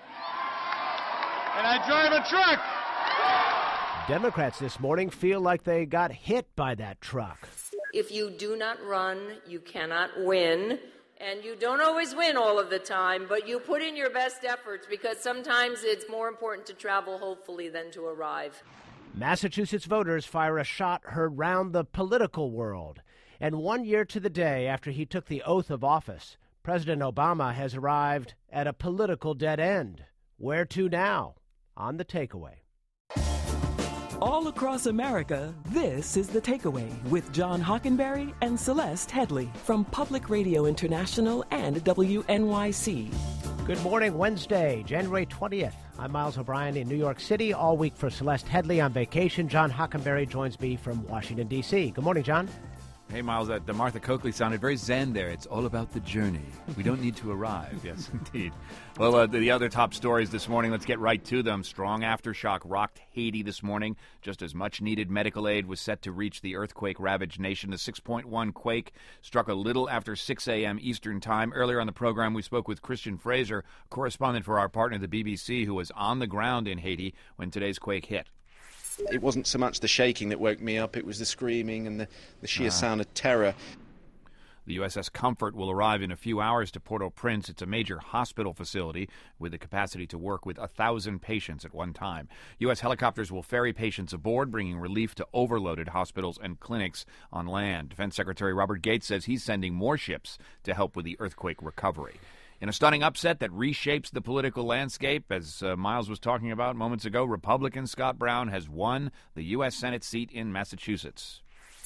[SPEAKER 4] and I drive a truck.
[SPEAKER 8] Democrats this morning feel like they got hit by that truck.
[SPEAKER 12] If you do not run, you cannot win. And you don't always win all of the time, but you put in your best efforts because sometimes it's more important to travel, hopefully, than to arrive.
[SPEAKER 8] Massachusetts voters fire a shot heard round the political world. And one year to the day after he took the oath of office, President Obama has arrived at a political dead end. Where to now? On The Takeaway.
[SPEAKER 6] All across America, this is The Takeaway with John Hockenberry and Celeste Headley from Public Radio International and W N Y C.
[SPEAKER 8] Good morning, Wednesday, January twentieth. I'm Miles O'Brien in New York City. All week for Celeste Headley on vacation. John Hockenberry joins me from Washington, D C. Good morning, John.
[SPEAKER 7] Hey, Miles, that the Martha Coakley sounded very zen there. It's all about the journey. We don't need to arrive. Yes, indeed. Well, uh, the other top stories this morning, let's get right to them. Strong aftershock rocked Haiti this morning. Just as much-needed medical aid was set to reach the earthquake-ravaged nation. The six point one quake struck a little after six a.m. Eastern Time. Earlier on the program, we spoke with Christian Fraser, correspondent for our partner, the B B C, who was on the ground in Haiti when today's quake hit.
[SPEAKER 13] It wasn't so much the shaking that woke me up, it was the screaming and the, the sheer
[SPEAKER 7] Ah.
[SPEAKER 13] sound of terror.
[SPEAKER 7] The U S S Comfort will arrive in a few hours to Port-au-Prince. It's a major hospital facility with the capacity to work with a thousand patients at one time. U S helicopters will ferry patients aboard, bringing relief to overloaded hospitals and clinics on land. Defense Secretary Robert Gates says he's sending more ships to help with the earthquake recovery. In a stunning upset that reshapes the political landscape, as uh, Miles was talking about moments ago, Republican Scott Brown has won the U S Senate seat in Massachusetts.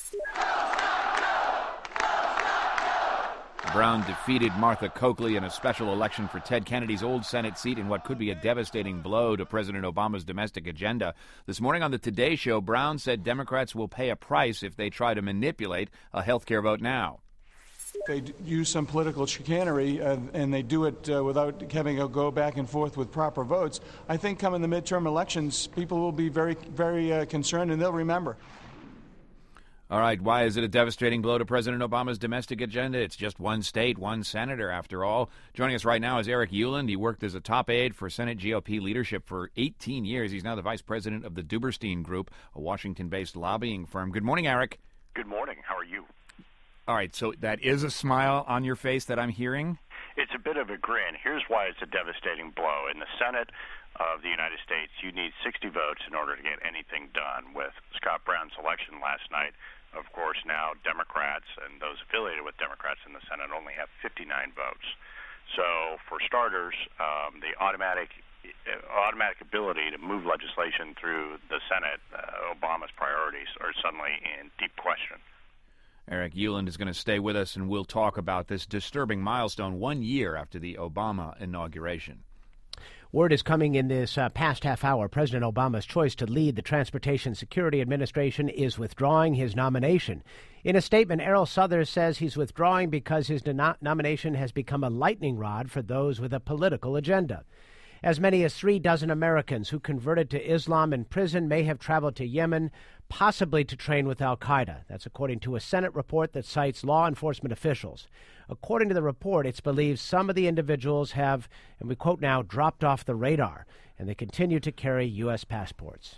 [SPEAKER 7] Brown defeated Martha Coakley in a special election for Ted Kennedy's old Senate seat in what could be a devastating blow to President Obama's domestic agenda. This morning on the Today Show, Brown said Democrats will pay a price if they try to manipulate a health care vote now.
[SPEAKER 4] They d- use some political chicanery, uh, and they do it uh, without having to go back and forth with proper votes. I think coming the midterm elections, people will be very, very uh, concerned, and they'll remember.
[SPEAKER 7] All right, why is it a devastating blow to President Obama's domestic agenda? It's just one state, one senator, after all. Joining us right now is Eric Ueland. He worked as a top aide for Senate G O P leadership for eighteen years. He's now the vice president of the Duberstein Group, a Washington-based lobbying firm. Good morning, Eric.
[SPEAKER 14] Good morning. How are you?
[SPEAKER 7] All right, so that is a smile on your face that I'm hearing?
[SPEAKER 14] It's a bit of a grin. Here's why it's a devastating blow. In the Senate of the United States, you need sixty votes in order to get anything done. With Scott Brown's election last night, of course, now Democrats and those affiliated with Democrats in the Senate only have fifty-nine votes. So, for starters, um, the automatic automatic ability to move legislation through the Senate, uh, Obama's priorities, are suddenly in deep question.
[SPEAKER 7] Eric Ueland is going to stay with us, and we'll talk about this disturbing milestone one year after the Obama inauguration.
[SPEAKER 8] Word is coming in this uh, past half hour. President Obama's choice to lead the Transportation Security Administration is withdrawing his nomination. In a statement, Errol Southers says he's withdrawing because his no- nomination has become a lightning rod for those with a political agenda. As many as three dozen Americans who converted to Islam in prison may have traveled to Yemen, possibly to train with al-Qaeda. That's according to a Senate report that cites law enforcement officials. According to the report, it's believed some of the individuals have, and we quote now, dropped off the radar, and they continue to carry U S passports.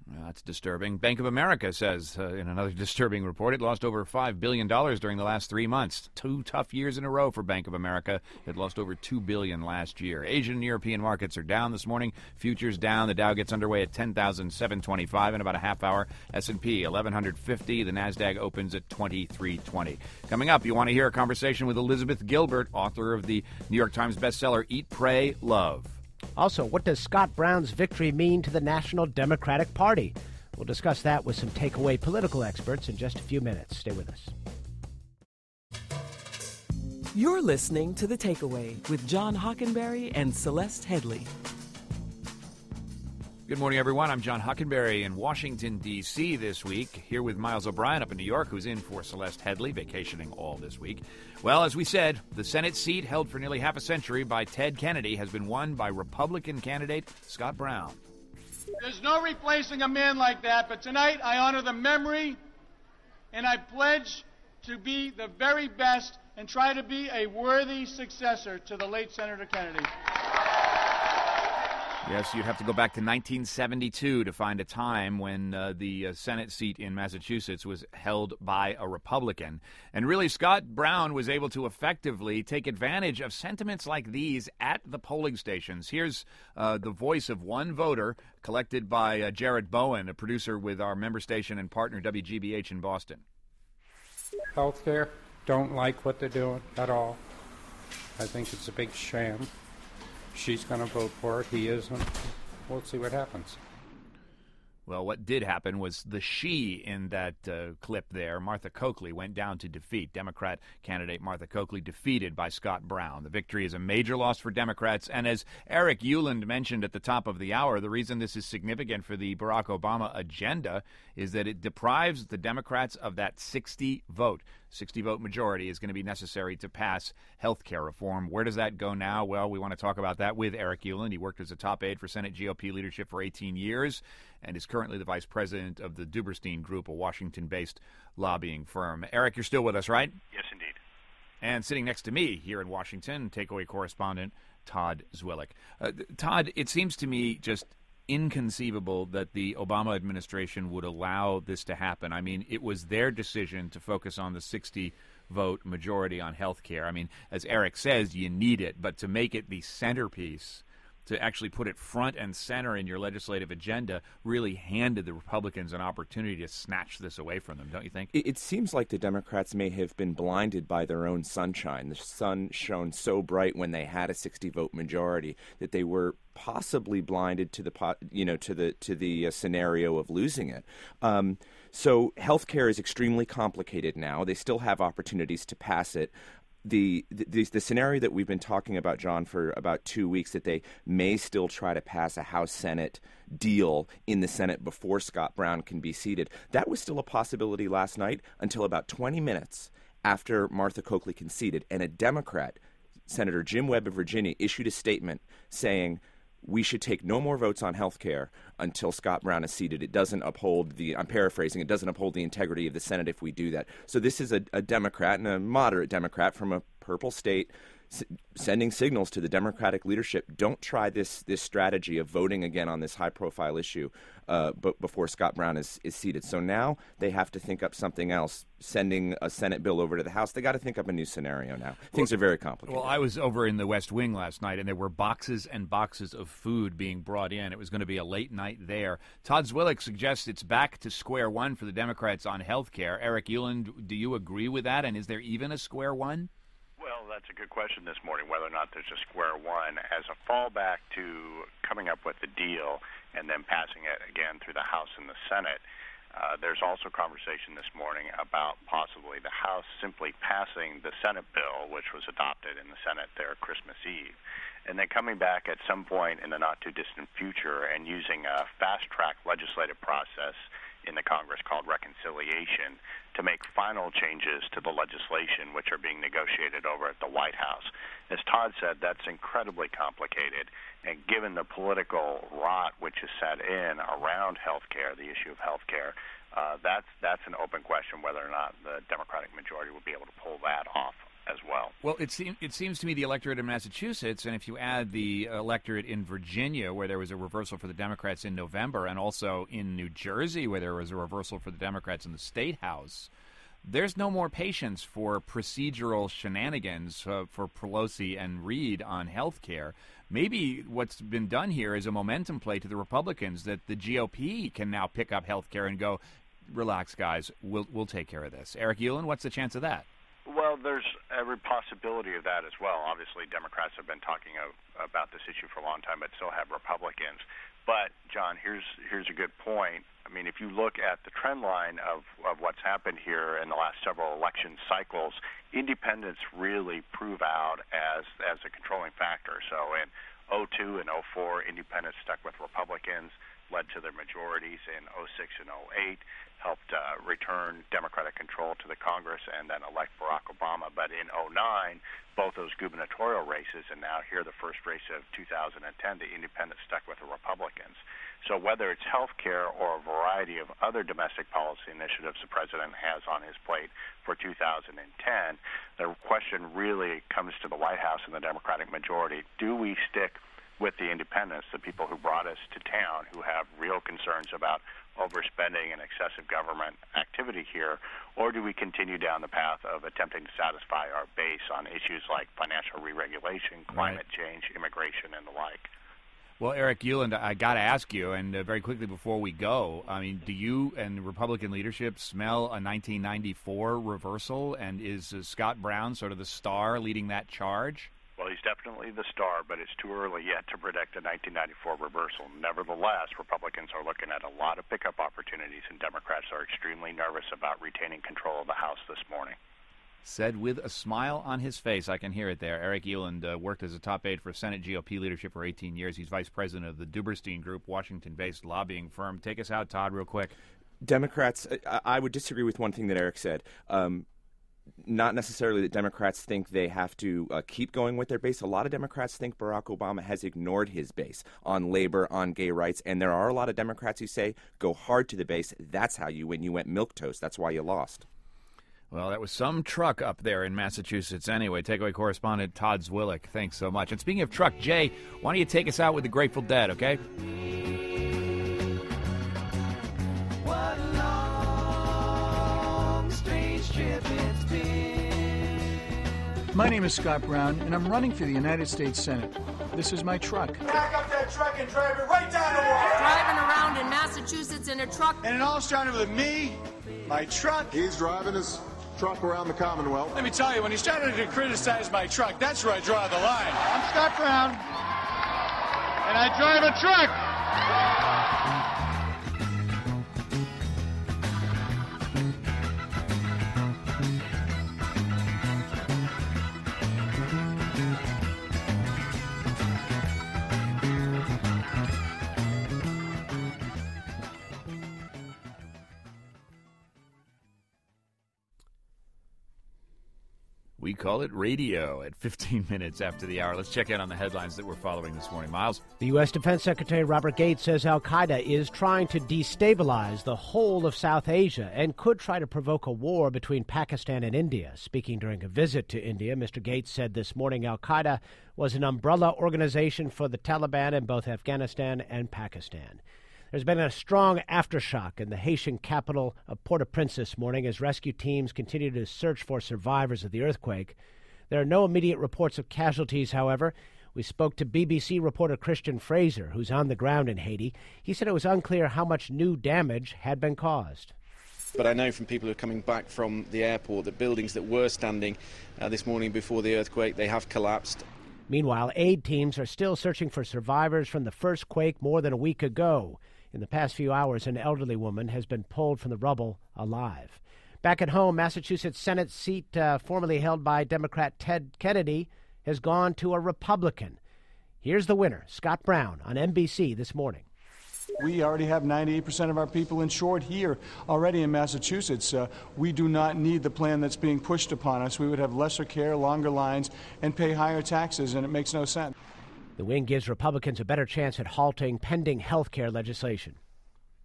[SPEAKER 7] Well, that's disturbing. Bank of America says uh, in another disturbing report it lost over five billion dollars during the last three months. Two tough years in a row for Bank of America. It lost over two billion dollars last year. Asian and European markets are down this morning. Futures down. The Dow gets underway at ten thousand seven hundred twenty-five in about a half hour. S and P eleven fifty. The NASDAQ opens at twenty-three twenty. Coming up, you want to hear a conversation with Elizabeth Gilbert, author of the New York Times bestseller Eat, Pray, Love.
[SPEAKER 8] Also, what does Scott Brown's victory mean to the National Democratic Party? We'll discuss that with some takeaway political experts in just a few minutes. Stay with us.
[SPEAKER 6] You're listening to The Takeaway with John Hockenberry and Celeste Headlee.
[SPEAKER 7] Good morning, everyone. I'm John Hockenberry in Washington, D C this week, here with Miles O'Brien up in New York, who's in for Celeste Headlee, vacationing all this week. Well, as we said, the Senate seat held for nearly half a century by Ted Kennedy has been won by Republican candidate Scott Brown.
[SPEAKER 4] There's no replacing a man like that, but tonight I honor the memory, and I pledge to be the very best and try to be a worthy successor to the late Senator Kennedy.
[SPEAKER 7] Yes, you'd have to go back to nineteen seventy-two to find a time when uh, the uh, Senate seat in Massachusetts was held by a Republican. And really, Scott Brown was able to effectively take advantage of sentiments like these at the polling stations. Here's uh, the voice of one voter collected by uh, Jared Bowen, a producer with our member station and partner W G B H in Boston.
[SPEAKER 15] Healthcare, don't like what they're doing at all. I think it's a big sham. She's going to vote for it. He isn't. We'll see what happens.
[SPEAKER 7] Well, what did happen was the she in that uh, clip there, Martha Coakley, went down to defeat. Democrat candidate Martha Coakley defeated by Scott Brown. The victory is a major loss for Democrats. And as Eric Uland mentioned at the top of the hour, the reason this is significant for the Barack Obama agenda is that it deprives the Democrats of that sixty vote. sixty vote majority is going to be necessary to pass health care reform. Where does that go now? Well, we want to talk about that with Eric Uland. He worked as a top aide for Senate G O P leadership for eighteen years and is currently the vice president of the Duberstein Group, a Washington-based lobbying firm. Eric, you're still with us, right?
[SPEAKER 14] Yes, indeed.
[SPEAKER 7] And sitting next to me here in Washington, takeaway correspondent Todd Zwillich. Uh, Todd, it seems to me just inconceivable that the Obama administration would allow this to happen. I mean, it was their decision to focus on the sixty vote majority on health care. I mean, as Eric says, you need it, but to make it the centerpiece, to actually put it front and center in your legislative agenda, really handed the Republicans an opportunity to snatch this away from them, don't you think?
[SPEAKER 16] It, it seems like the Democrats may have been blinded by their own sunshine. The sun shone so bright when they had a sixty vote majority that they were possibly blinded to the you know to the to the uh, scenario of losing it. Um, so healthcare is extremely complicated now. They still have opportunities to pass it. The, the the scenario that we've been talking about, John, for about two weeks, that they may still try to pass a House-Senate deal in the Senate before Scott Brown can be seated, that was still a possibility last night until about twenty minutes after Martha Coakley conceded, and a Democrat, Senator Jim Webb of Virginia, issued a statement saying, we should take no more votes on health care until Scott Brown is seated. It doesn't uphold the, I'm paraphrasing, it doesn't uphold the integrity of the Senate if we do that. So this is a, a Democrat, and a moderate Democrat from a purple state, s- sending signals to the Democratic leadership, don't try this this strategy of voting again on this high-profile issue uh, b- before Scott Brown is, is seated. So now they have to think up something else, sending a Senate bill over to the House. They got to think up a new scenario now. Things
[SPEAKER 7] well,
[SPEAKER 16] are very complicated.
[SPEAKER 7] Well, I was over in the West Wing last night, and there were boxes and boxes of food being brought in. It was going to be a late night there. Todd Zwillich suggests it's back to square one for the Democrats on health care. Eric Uland, do you agree with that, and is there even a square one?
[SPEAKER 14] Well, that's a good question this morning, whether or not there's a square one. As a fallback to coming up with a deal and then passing it again through the House and the Senate, uh, there's also conversation this morning about possibly the House simply passing the Senate bill, which was adopted in the Senate there Christmas Eve, and then coming back at some point in the not-too-distant future and using a fast-track legislative process in the Congress called reconciliation to make final changes to the legislation which are being negotiated over at the White House. As Todd said, that's incredibly complicated, and given the political rot which is set in around health care, the issue of health care, uh, that's, that's an open question whether or not the Democratic majority will be able to pull that off as well.
[SPEAKER 7] Well, it, seem, it seems to me the electorate in Massachusetts, and if you add the electorate in Virginia, where there was a reversal for the Democrats in November, and also in New Jersey, where there was a reversal for the Democrats in the State House, there's no more patience for procedural shenanigans uh, for Pelosi and Reid on health care. Maybe what's been done here is a momentum play to the Republicans that the G O P can now pick up health care and go, relax, guys, we'll, we'll take care of this. Eric Ueland, what's the chance of that?
[SPEAKER 14] Well, there's every possibility of that as well. Obviously, Democrats have been talking of, about this issue for a long time, but so have Republicans. But, John, here's here's a good point. I mean, if you look at the trend line of, of what's happened here in the last several election cycles, independents really prove out as as a controlling factor. So in oh two and oh four, independents stuck with Republicans, led to their majorities in oh six and oh eight, helped uh, return Democratic control to the Congress and then elect Barack Obama. But in oh nine, both those gubernatorial races, and now here the first race of two thousand ten, the independents stuck with the Republicans. So whether it's health care or a variety of other domestic policy initiatives the president has on his plate for two thousand ten, the question really comes to the White House and the Democratic majority. Do we stick with the independents, the people who brought us to town, who have real concerns about overspending and excessive government activity here, or do we continue down the path of attempting to satisfy our base on issues like financial re-regulation, climate right. change, immigration, and the like?
[SPEAKER 7] Well, Eric Ueland, I got to ask you, and uh, very quickly before we go, I mean, do you and Republican leadership smell a nineteen ninety-four reversal, and is uh, Scott Brown sort of the star leading that charge?
[SPEAKER 14] Well, he's definitely the star, but it's too early yet to predict a nineteen ninety-four reversal. Nevertheless, Republicans are looking at a lot of pickup opportunities, and Democrats are extremely nervous about retaining control of the House this morning.
[SPEAKER 7] Said with a smile on his face. I can hear it there. Eric Ueland uh, worked as a top aide for Senate G O P leadership for eighteen years. He's vice president of the Duberstein Group, Washington-based lobbying firm. Take us out, Todd, real quick.
[SPEAKER 16] Democrats, I, I would disagree with one thing that Eric said. Um, Not necessarily that Democrats think they have to uh, keep going with their base. A lot of Democrats think Barack Obama has ignored his base on labor, on gay rights, and there are a lot of Democrats who say, go hard to the base. That's how you win. You went milquetoast. That's why you lost.
[SPEAKER 7] Well, that was some truck up there in Massachusetts. Anyway, takeaway correspondent Todd Zwillich, thanks so much. And speaking of truck, Jay, why don't you take us out with the Grateful Dead, okay?
[SPEAKER 5] What a long, strange trip it's been.
[SPEAKER 4] My name is Scott Brown, and I'm running for the United States Senate. This is my truck.
[SPEAKER 5] Pack up that truck and drive it right down the wall.
[SPEAKER 12] Driving around in Massachusetts in a truck.
[SPEAKER 4] And it all started with me, my truck.
[SPEAKER 23] He's driving his truck around the Commonwealth.
[SPEAKER 4] Let me tell you, when he started to criticize my truck, that's where I draw the line. I'm Scott Brown, and I drive a truck.
[SPEAKER 7] We call it radio at fifteen minutes after the hour. Let's check in on the headlines that we're following this morning. Miles?
[SPEAKER 8] The U S. Defense Secretary Robert Gates says al-Qaeda is trying to destabilize the whole of South Asia and could try to provoke a war between Pakistan and India. Speaking during a visit to India, Mister Gates said this morning al-Qaeda was an umbrella organization for the Taliban in both Afghanistan and Pakistan. There's been a strong aftershock in the Haitian capital of Port-au-Prince this morning as rescue teams continue to search for survivors of the earthquake. There are no immediate reports of casualties, however. We spoke to B B C reporter Christian Fraser, who's on the ground in Haiti. He said it was unclear how much new damage had been caused.
[SPEAKER 13] But I know from people who are coming back from the airport that buildings that were standing uh, this morning before the earthquake, they have collapsed.
[SPEAKER 8] Meanwhile, aid teams are still searching for survivors from the first quake more than a week ago. In the past few hours, an elderly woman has been pulled from the rubble alive. Back at home, Massachusetts Senate seat uh, formerly held by Democrat Ted Kennedy has gone to a Republican. Here's the winner, Scott Brown, on N B C this morning.
[SPEAKER 4] We already have ninety-eight percent of our people insured here already in Massachusetts. Uh, we do not need the plan that's being pushed upon us. We would have lesser care, longer lines, and pay higher taxes, and it makes no sense.
[SPEAKER 8] The win gives Republicans a better chance at halting pending health care legislation.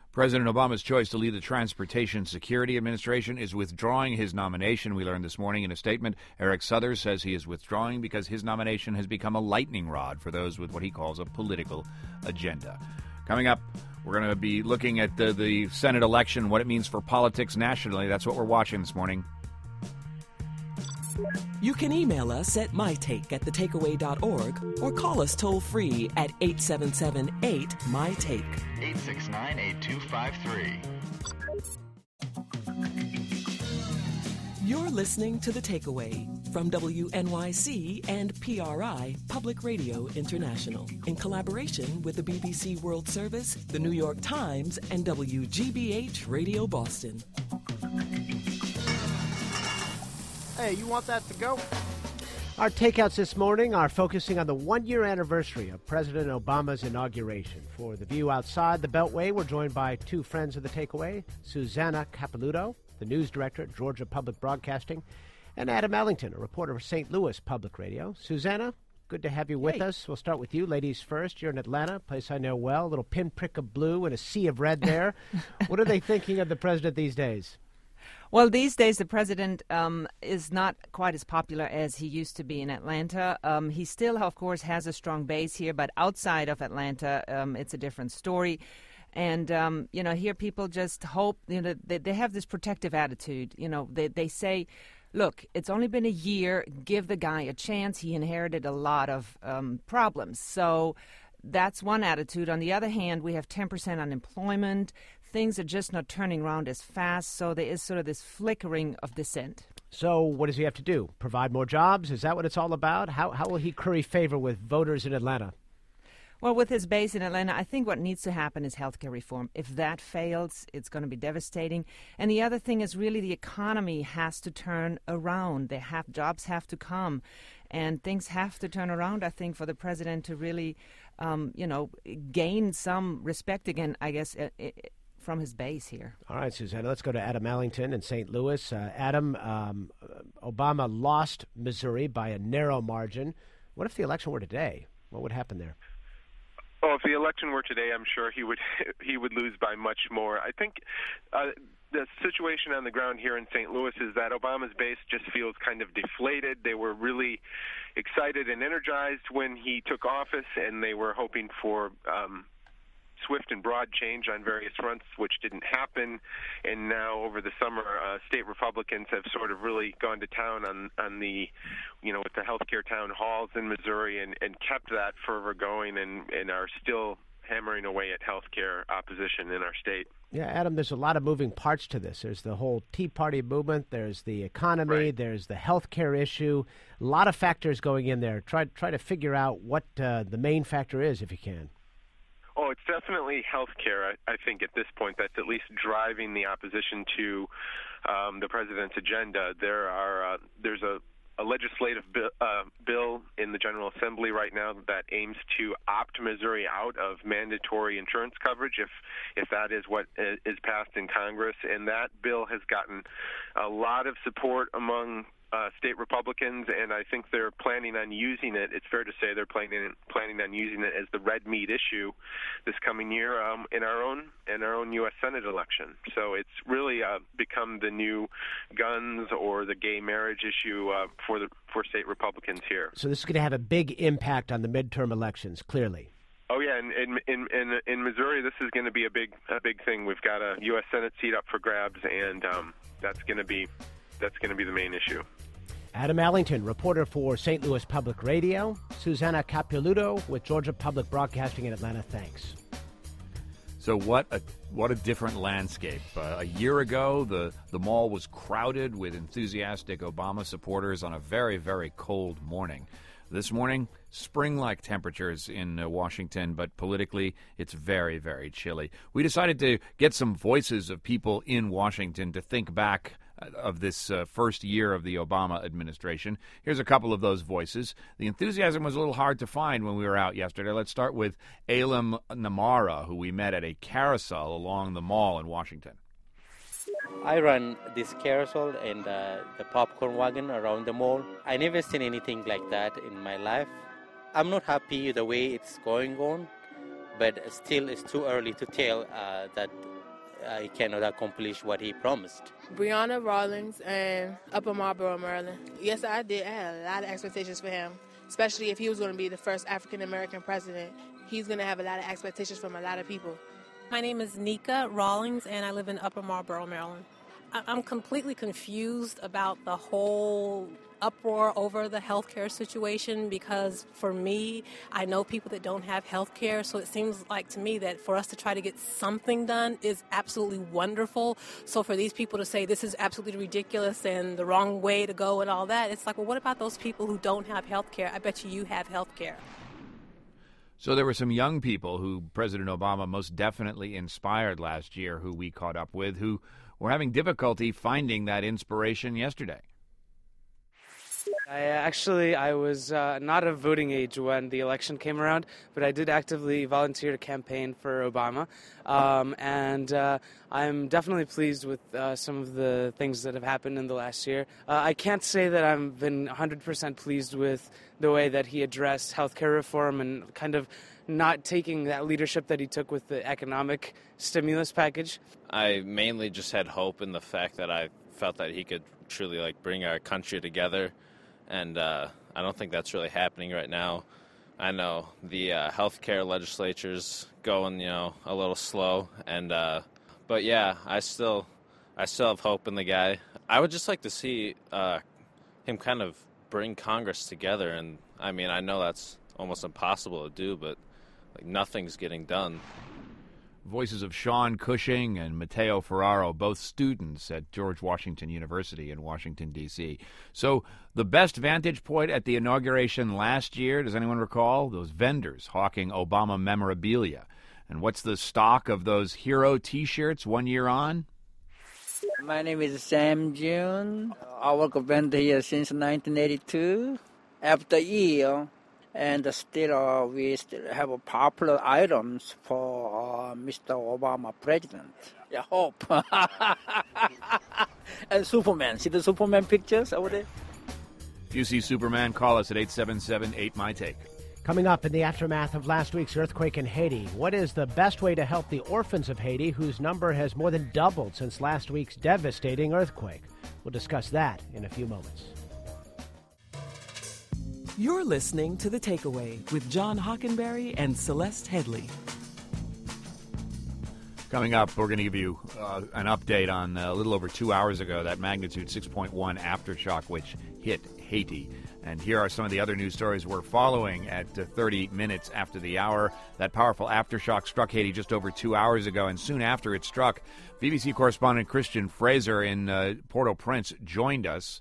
[SPEAKER 7] President Obama's choice to lead the Transportation Security Administration is withdrawing his nomination. We learned this morning in a statement. Eric Suthers says he is withdrawing because his nomination has become a lightning rod for those with what he calls a political agenda. Coming up, we're going to be looking at the, the Senate election, what it means for politics nationally. That's what we're watching this morning.
[SPEAKER 6] You can email us at mytake at the takeaway dot org or call us toll-free at eight seven seven eight M Y take.
[SPEAKER 17] eight six nine, eight two five three.
[SPEAKER 6] You're listening to The Takeaway from W N Y C and P R I Public Radio International in collaboration with the B B C World Service, the New York Times, and W G B H Radio Boston.
[SPEAKER 8] Hey, you want that to go? Our takeouts this morning are focusing on the one-year anniversary of President Obama's inauguration. For The View Outside the Beltway, we're joined by two friends of The Takeaway, Susanna Capilouto, the news director at Georgia Public Broadcasting, and Adam Ellington, a reporter for Saint Louis Public Radio. Susanna, good to have you with hey. us. We'll start with you. Ladies first. You're in Atlanta, a place I know well, a little pinprick of blue and a sea of red there. What are they thinking of the president these days?
[SPEAKER 18] Well, these days the president um, is not quite as popular as he used to be in Atlanta. Um, he still, of course, has a strong base here, but outside of Atlanta, um, it's a different story. And, um, you know, here people just hope, you know, they, they have this protective attitude. You know, they, they say, look, it's only been a year. Give the guy a chance. He inherited a lot of um, problems. So that's one attitude. On the other hand, we have ten percent unemployment. Things are just not turning around as fast, so there is sort of this flickering of dissent.
[SPEAKER 8] So what does he have to do? Provide more jobs? Is that what it's all about? How how will he curry favor with voters in Atlanta?
[SPEAKER 18] Well, with his base in Atlanta, I think what needs to happen is health care reform. If that fails, it's going to be devastating. And the other thing is really the economy has to turn around. They have jobs have to come, and things have to turn around, I think, for the president to really, um, you know, gain some respect again, I guess, uh, it, from his base here.
[SPEAKER 8] All right, Susanna, let's go to Adam Ellington in Saint Louis. Uh, Adam, um, Obama lost Missouri by a narrow margin. What if the election were today? What would happen there?
[SPEAKER 19] Well, if the election were today, I'm sure he would he would lose by much more. I think uh, the situation on the ground here in Saint Louis is that Obama's base just feels kind of deflated. They were really excited and energized when he took office, and they were hoping for um, swift and broad change on various fronts, which didn't happen. And now over the summer, uh, state Republicans have sort of really gone to town on, on the, you know, with the healthcare town halls in Missouri and, and kept that fervor going and, and are still hammering away at healthcare opposition in our state.
[SPEAKER 8] Yeah, Adam, there's a lot of moving parts to this. There's the whole Tea Party movement. There's the economy. Right. There's the healthcare issue. A lot of factors going in there. Try, try to figure out what uh, the main factor is, if you can.
[SPEAKER 19] Oh, it's definitely health care, I, I think, at this point, that's at least driving the opposition to um, the president's agenda. There are uh, there's a, a legislative bill, uh, bill in the General Assembly right now that aims to opt Missouri out of mandatory insurance coverage if if that is what is passed in Congress. And that bill has gotten a lot of support among Uh, state Republicans, and I think they're planning on using it. It's fair to say they're planning planning on using it as the red meat issue this coming year um, in our own in our own U S Senate election. So it's really uh, become the new guns or the gay marriage issue uh, for the for state Republicans here.
[SPEAKER 8] So this is going to have a big impact on the midterm elections, clearly.
[SPEAKER 19] Oh yeah, in in in in, in Missouri, this is going to be a big a big thing. We've got a U S Senate seat up for grabs, and um, that's going to be. That's going to be the main issue.
[SPEAKER 8] Adam Ellington, reporter for Saint Louis Public Radio. Susanna Capilouto with Georgia Public Broadcasting in Atlanta. Thanks.
[SPEAKER 7] So what a what a different landscape. Uh, a year ago, the, the mall was crowded with enthusiastic Obama supporters on a very, very cold morning. This morning, spring-like temperatures in uh, Washington, but politically, it's very, very chilly. We decided to get some voices of people in Washington to think back of this uh, first year of the Obama administration. Here's a couple of those voices. The enthusiasm was a little hard to find when we were out yesterday. Let's start with Alam Namara, who we met at a carousel along the mall in Washington.
[SPEAKER 24] I run this carousel and uh, the popcorn wagon around the mall. I never seen anything like that in my life. I'm not happy the way it's going on, but still it's too early to tell uh, that uh, he cannot accomplish what he promised.
[SPEAKER 1] Breonna Rawlings and Upper Marlboro, Maryland. Yes, I did. I had a lot of expectations for him, especially if he was going to be the first African-American president. He's going to have a lot of expectations from a lot of people.
[SPEAKER 20] My name is Nika Rawlings, and I live in Upper Marlboro, Maryland. I'm completely confused about the whole uproar over the healthcare situation because for me, I know people that don't have healthcare, so it seems like to me that for us to try to get something done is absolutely wonderful. So for these people to say this is absolutely ridiculous and the wrong way to go and all that, it's like, well, what about those people who don't have healthcare? I bet you you have healthcare.
[SPEAKER 7] So there were some young people who President Obama most definitely inspired last year who we caught up with who were having difficulty finding that inspiration yesterday.
[SPEAKER 21] I actually, I was uh, not of voting age when the election came around, but I did actively volunteer to campaign for Obama. Um, and uh, I'm definitely pleased with uh, some of the things that have happened in the last year. Uh, I can't say that I've been one hundred percent pleased with the way that he addressed healthcare reform and kind of not taking that leadership that he took with the economic stimulus package.
[SPEAKER 22] I mainly just had hope in the fact that I felt that he could truly like bring our country together. And uh, I don't think that's really happening right now. I know the uh, healthcare legislature's going, you know, a little slow, and uh, but yeah, I still, I still have hope in the guy. I would just like to see uh, him kind of bring Congress together, and I mean, I know that's almost impossible to do, but like nothing's getting done.
[SPEAKER 7] Voices of Sean Cushing and Matteo Ferraro, both students at George Washington University in Washington, D C So the best vantage point at the inauguration last year, does anyone recall? Those vendors hawking Obama memorabilia. And what's the stock of those hero T-shirts one year on?
[SPEAKER 25] My name is Sam June. I work a vendor here since nineteen eighty-two. After a year, and still, uh, we still have popular items for uh, Mister Obama president. Yeah, hope. And Superman. See the Superman pictures over there?
[SPEAKER 7] If you see Superman, call us at eight seven seven eight my take.
[SPEAKER 8] Coming up in the aftermath of last week's earthquake in Haiti, what is the best way to help the orphans of Haiti, whose number has more than doubled since last week's devastating earthquake? We'll discuss that in a few moments.
[SPEAKER 6] You're listening to The Takeaway with John Hockenberry and Celeste Headley.
[SPEAKER 7] Coming up, we're going to give you uh, an update on uh, a little over two hours ago, that magnitude six point one aftershock which hit Haiti. And here are some of the other news stories we're following at uh, thirty minutes after the hour. That powerful aftershock struck Haiti just over two hours ago, and soon after it struck, B B C correspondent Christian Fraser in uh, Port-au-Prince joined us.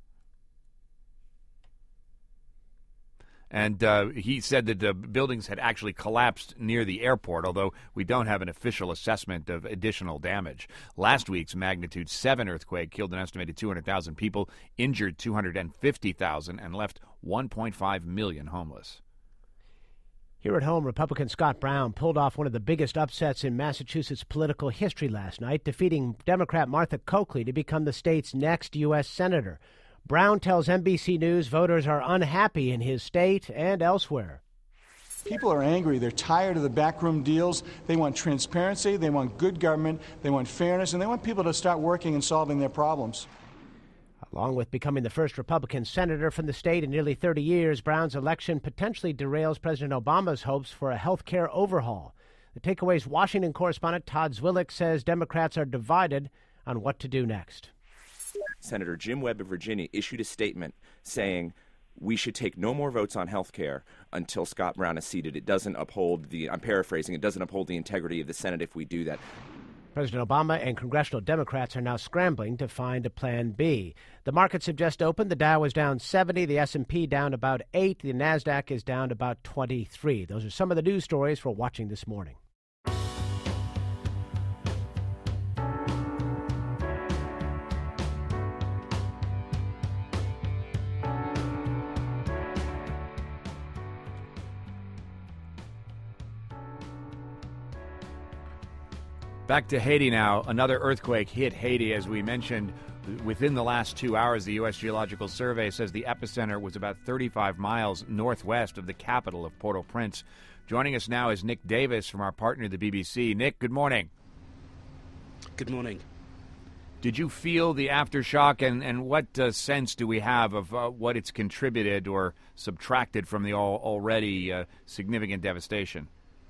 [SPEAKER 7] And uh, he said that the buildings had actually collapsed near the airport, although we don't have an official assessment of additional damage. Last week's magnitude seven earthquake killed an estimated two hundred thousand people, injured two hundred fifty thousand, and left one point five million homeless.
[SPEAKER 8] Here at home, Republican Scott Brown pulled off one of the biggest upsets in Massachusetts political history last night, defeating Democrat Martha Coakley to become the state's next U S senator. Brown tells N B C News voters are unhappy in his state and elsewhere.
[SPEAKER 26] People are angry. They're tired of the backroom deals. They want transparency. They want good government. They want fairness. And they want people to start working and solving their problems.
[SPEAKER 8] Along with becoming the first Republican senator from the state in nearly thirty years, Brown's election potentially derails President Obama's hopes for a health care overhaul. The Takeaway's Washington correspondent Todd Zwillich says Democrats are divided on what to do next.
[SPEAKER 16] Senator Jim Webb of Virginia issued a statement saying we should take no more votes on health care until Scott Brown is seated. It doesn't uphold the, I'm paraphrasing, it doesn't uphold the integrity of the Senate if we do that.
[SPEAKER 8] President Obama and congressional Democrats are now scrambling to find a plan B. The markets have just opened. The Dow is down seventy, the S and P down about eight, the NASDAQ is down about twenty-three. Those are some of the news stories for watching this morning.
[SPEAKER 7] Back to Haiti now. Another earthquake hit Haiti, as we mentioned. Within the last two hours, the U S Geological Survey says the epicenter was about thirty-five miles northwest of the capital of Port-au-Prince. Joining us now is Nick Davis from our partner, the B B C. Nick, good morning.
[SPEAKER 2] Good morning.
[SPEAKER 7] Did you feel the aftershock, and, and what uh, sense do we have of uh, what it's contributed or subtracted from the all, already uh, significant devastation?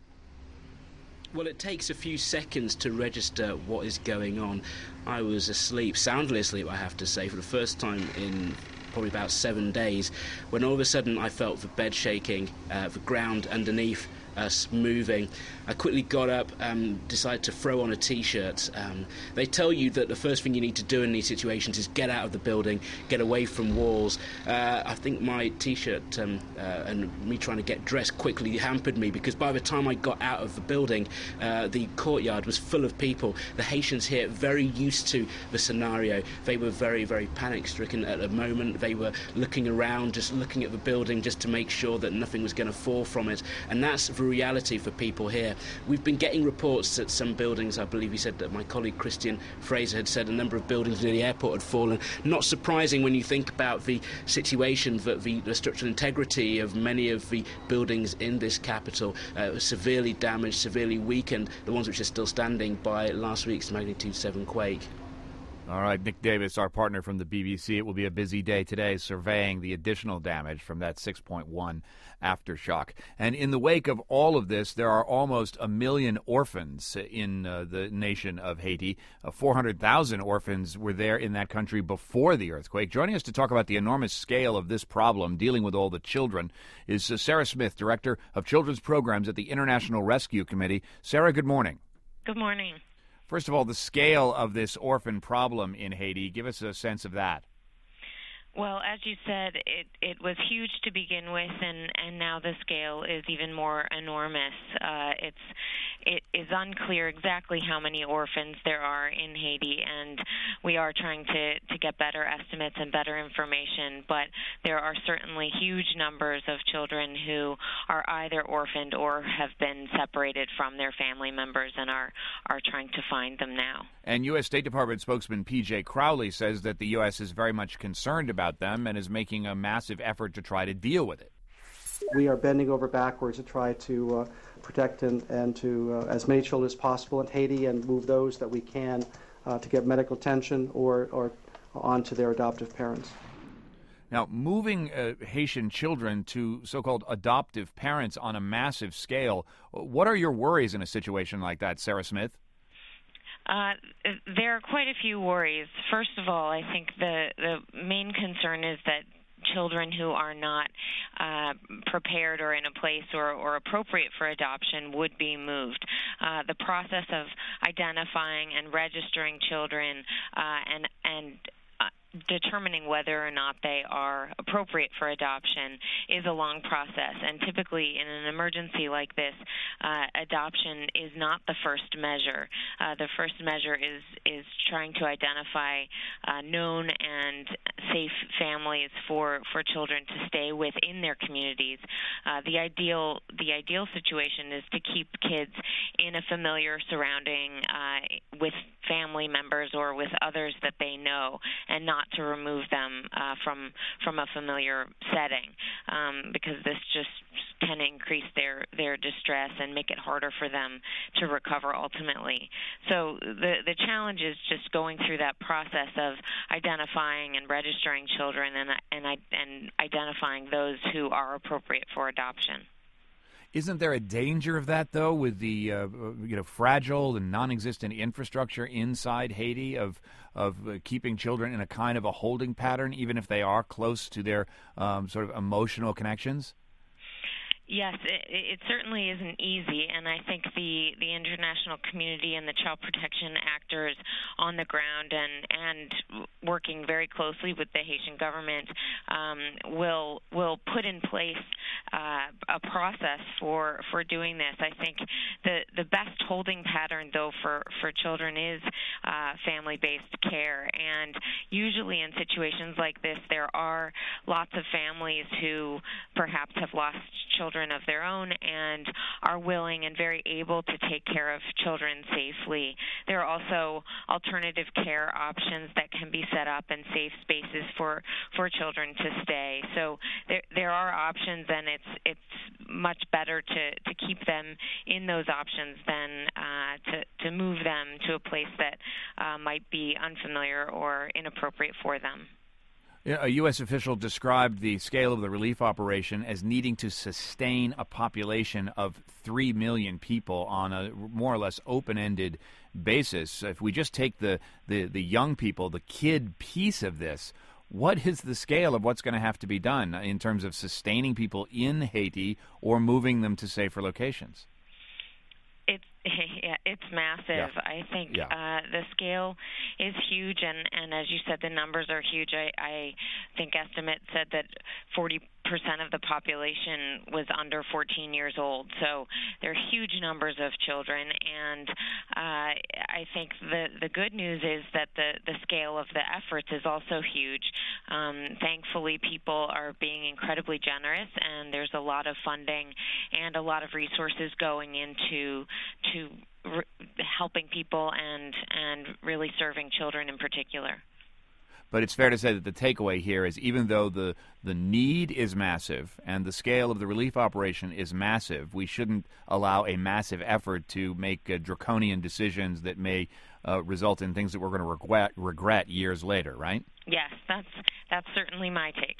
[SPEAKER 2] Well, it takes a few seconds to register what is going on. I was asleep, soundly asleep, I have to say, for the first time in probably about seven days, when all of a sudden I felt the bed shaking, uh, the ground underneath us moving. I quickly got up and decided to throw on a T-shirt. Um, they tell you that the first thing you need to do in these situations is get out of the building, get away from walls. Uh, I think my T-shirt um, uh, and me trying to get dressed quickly hampered me, because by the time I got out of the building, uh, the courtyard was full of people. The Haitians here, very used to the scenario. They were very, very panic-stricken at the moment. They were looking around, just looking at the building just to make sure that nothing was going to fall from it. And that's the reality for people here. We've been getting reports that some buildings, I believe he said that my colleague Christian Fraser had said a number of buildings near the airport had fallen. Not surprising when you think about the situation, that the, the structural integrity of many of the buildings in this capital uh, was severely damaged, severely weakened, the ones which are still standing, by last week's magnitude seven quake.
[SPEAKER 7] All right, Nick Davis, our partner from the B B C. It will be a busy day today surveying the additional damage from that six point one aftershock. And in the wake of all of this, there are almost a million orphans in uh, the nation of Haiti. Uh, four hundred thousand orphans were there in that country before the earthquake. Joining us to talk about the enormous scale of this problem, dealing with all the children, is uh, Sarah Smith, Director of Children's Programs at the International Rescue Committee. Sarah, good morning.
[SPEAKER 3] Good morning.
[SPEAKER 7] First of all, the scale of this orphan problem in Haiti, give us a sense of that.
[SPEAKER 3] Well, as you said, it, it was huge to begin with, and, and now the scale is even more enormous. Uh, it's it is unclear exactly how many orphans there are in Haiti, and we are trying to, to get better estimates and better information, but there are certainly huge numbers of children who are either orphaned or have been separated from their family members and are, are trying to find them now.
[SPEAKER 7] And U S State Department spokesman P J Crowley says that the U S is very much concerned about them and is making a massive effort to try to deal with it.
[SPEAKER 9] We are bending over backwards to try to uh, protect and, and to uh, as many children as possible in Haiti, and move those that we can uh, to get medical attention or, or on to their adoptive parents.
[SPEAKER 7] Now, moving uh, Haitian children to so-called adoptive parents on a massive scale, what are your worries in a situation like that, Sarah Smith?
[SPEAKER 3] Uh, there are quite a few worries. First of all, I think the, the main concern is that children who are not uh, prepared or in a place or, or appropriate for adoption would be moved. Uh, the process of identifying and registering children uh, and and uh, determining whether or not they are appropriate for adoption is a long process, and typically in an emergency like this, uh, adoption is not the first measure. Uh, the first measure is is trying to identify uh, known and safe families for, for children to stay within their communities. Uh, the ideal the ideal situation is to keep kids in a familiar surrounding uh, with family members or with others that they know, and not to remove them uh, from from a familiar setting, um, because this just can increase their, their distress and make it harder for them to recover ultimately. So the the challenge is just going through that process of identifying and registering children and and and identifying those who are appropriate for adoption.
[SPEAKER 7] Isn't there a danger of that, though, with the uh, you know fragile and non-existent infrastructure inside Haiti of of uh, keeping children in a kind of a holding pattern, even if they are close to their um, sort of emotional connections?
[SPEAKER 3] Yes, it, it certainly isn't easy, and I think the, the international community and the child protection actors on the ground and, and working very closely with the Haitian government um, will will put in place uh, a process for, for doing this. I think the, the best holding pattern, though, for, for children is uh, family-based care, and usually in situations like this, there are lots of families who perhaps have lost children children of their own and are willing and very able to take care of children safely. There are also alternative care options that can be set up and safe spaces for, for children to stay. So there there are options, and it's it's much better to, to keep them in those options than uh, to, to move them to a place that uh, might be unfamiliar or inappropriate for them.
[SPEAKER 7] A U S official described the scale of the relief operation as needing to sustain a population of three million people on a more or less open-ended basis. If we just take the, the, the young people, the kid piece of this, what is the scale of what's going to have to be done in terms of sustaining people in Haiti or moving them to safer locations?
[SPEAKER 3] It's yeah, it's massive.
[SPEAKER 7] Yeah.
[SPEAKER 3] I think
[SPEAKER 7] Yeah.
[SPEAKER 3] uh, the scale is huge, and, and as you said, the numbers are huge. I, I think estimates said that forty percent of the population was under fourteen years old. So there are huge numbers of children, and uh, I think the the good news is that the, the scale of the efforts is also huge. Um, thankfully, people are being incredibly generous, and there's a lot of funding and a lot of resources going into to re- helping people and and really serving children in particular.
[SPEAKER 7] But it's fair to say that the takeaway here is even though the, the need is massive and the scale of the relief operation is massive, we shouldn't allow a massive effort to make uh, draconian decisions that may uh, result in things that we're going to regret, regret years later, right?
[SPEAKER 3] Yes, that's that's certainly my take.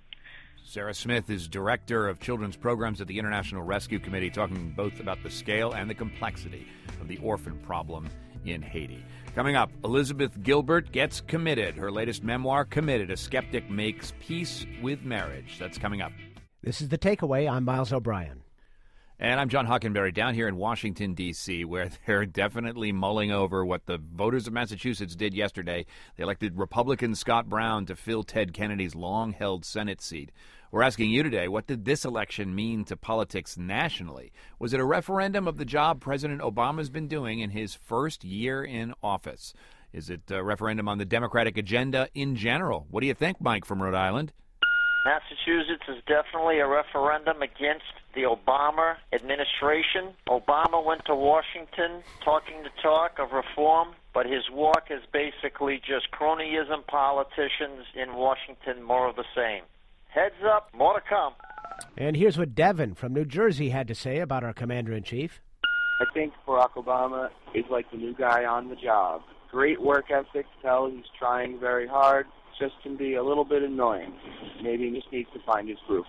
[SPEAKER 7] Sarah Smith is Director of Children's Programs at the International Rescue Committee, talking both about the scale and the complexity of the orphan problem in Haiti. Coming up, Elizabeth Gilbert gets committed. Her latest memoir, Committed, A Skeptic Makes Peace with Marriage. That's coming up.
[SPEAKER 8] This is The Takeaway. I'm Miles O'Brien.
[SPEAKER 7] And I'm John Hockenberry down here in Washington, D C, where they're definitely mulling over what the voters of Massachusetts did yesterday. They elected Republican Scott Brown to fill Ted Kennedy's long-held Senate seat. We're asking you today, what did this election mean to politics nationally? Was it a referendum of the job President Obama's been doing in his first year in office? Is it a referendum on the Democratic agenda in general? What do you think, Mike from Rhode Island?
[SPEAKER 5] Massachusetts is definitely a referendum against the Obama administration. Obama went to Washington talking the talk of reform, but his walk is basically just cronyism, politicians in Washington, more of the same. Heads up, more to come.
[SPEAKER 8] And here's what Devin from New Jersey had to say about our commander-in-chief.
[SPEAKER 10] I think Barack Obama is like the new guy on the job. Great work ethic, tell he's trying very hard, just can be a little bit annoying. Maybe he just needs to find his groove.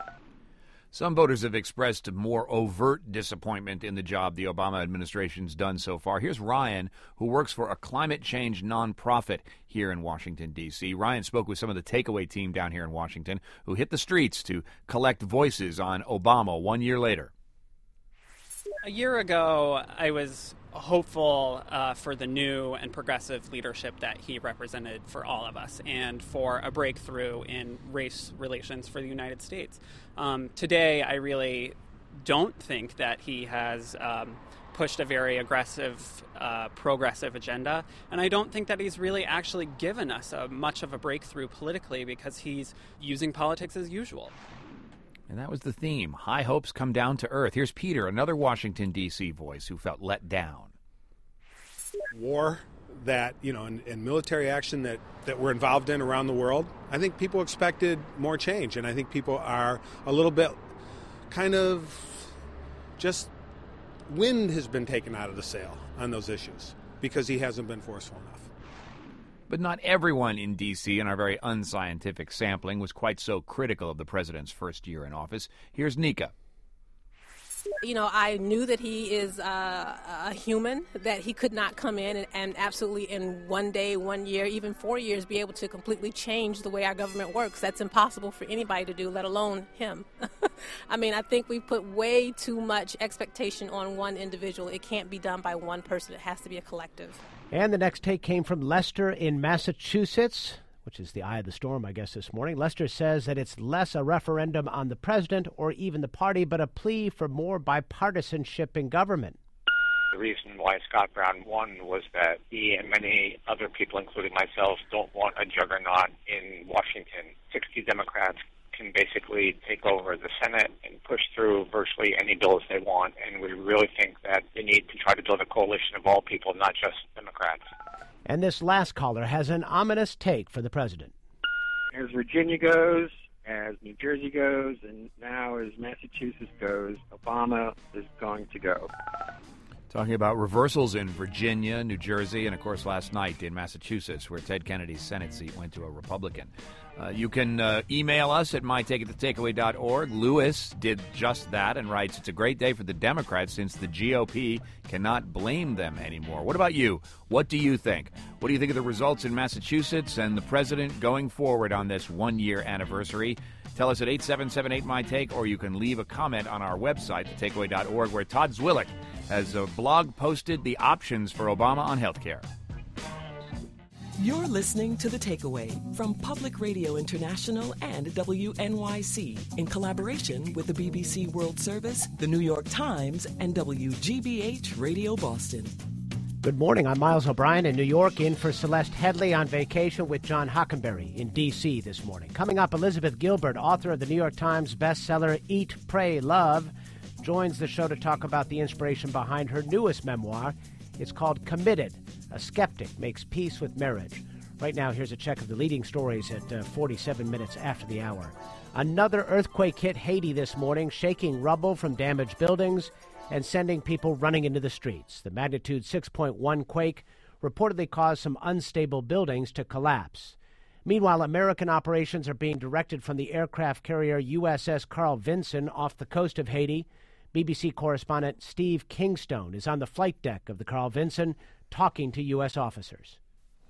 [SPEAKER 7] Some voters have expressed more overt disappointment in the job the Obama administration's done so far. Here's Ryan, who works for a climate change nonprofit here in Washington, D C. Ryan spoke with some of the takeaway team down here in Washington who hit the streets to collect voices on Obama one year later.
[SPEAKER 11] A year ago, I was hopeful uh, for the new and progressive leadership that he represented for all of us and for a breakthrough in race relations for the United States. Um, today, I really don't think that he has um, pushed a very aggressive, uh, progressive agenda, and I don't think that he's really actually given us a, much of a breakthrough politically because he's using politics as usual.
[SPEAKER 7] And that was the theme. High hopes come down to earth. Here's Peter, another Washington, D C voice who felt let down.
[SPEAKER 12] War that, you know, and, and military action that, that we're involved in around the world, I think people expected more change. And I think people are a little bit kind of just wind has been taken out of the sail on those issues because he hasn't been forceful enough.
[SPEAKER 7] But not everyone in D C in our very unscientific sampling was quite so critical of the president's first year in office. Here's Nika.
[SPEAKER 20] You know, I knew that he is uh, a human, that he could not come in and, and absolutely in one day, one year, even four years, be able to completely change the way our government works. That's impossible for anybody to do, let alone him. I mean, I think we put way too much expectation on one individual. It can't be done by one person. It has to be a collective.
[SPEAKER 8] And the next take came from Lester in Massachusetts, which is the eye of the storm, I guess, this morning. Lester says that it's less a referendum on the president or even the party, but a plea for more bipartisanship in government.
[SPEAKER 14] The reason why Scott Brown won was that he and many other people, including myself, don't want a juggernaut in Washington. sixty Democrats can basically take over the Senate and push through virtually any bills they want, and we really think that they need to try to build a coalition of all people, not just Democrats.
[SPEAKER 8] And this last caller has an ominous take for the president.
[SPEAKER 4] As Virginia goes, as New Jersey goes, and now as Massachusetts goes, Obama is going to go.
[SPEAKER 7] Talking about reversals in Virginia, New Jersey, and, of course, last night in Massachusetts, where Ted Kennedy's Senate seat went to a Republican. Uh, you can uh, email us at my take it the takeaway dot org. Lewis did just that and writes, it's a great day for the Democrats since the G O P cannot blame them anymore. What about you? What do you think? What do you think of the results in Massachusetts and the president going forward on this one-year anniversary? Tell us at eight seven seven eight my take, or you can leave a comment on our website, the takeaway dot org, where Todd Zwillich has a blog posted the options for Obama on health care.
[SPEAKER 6] You're listening to The Takeaway from Public Radio International and W N Y C in collaboration with the B B C World Service, the New York Times, and W G B H Radio Boston.
[SPEAKER 8] Good morning. I'm Miles O'Brien in New York, in for Celeste Headley on vacation with John Hockenberry in D C this morning. Coming up, Elizabeth Gilbert, author of the New York Times bestseller Eat, Pray, Love, joins the show to talk about the inspiration behind her newest memoir. It's called Committed. A skeptic makes peace with marriage. Right now, here's a check of the leading stories at uh, forty-seven minutes after the hour. Another earthquake hit Haiti this morning, shaking rubble from damaged buildings and sending people running into the streets. The magnitude six point one quake reportedly caused some unstable buildings to collapse. Meanwhile, American operations are being directed from the aircraft carrier U S S Carl Vinson off the coast of Haiti. B B C correspondent Steve Kingstone is on the flight deck of the Carl Vinson talking to U S officers.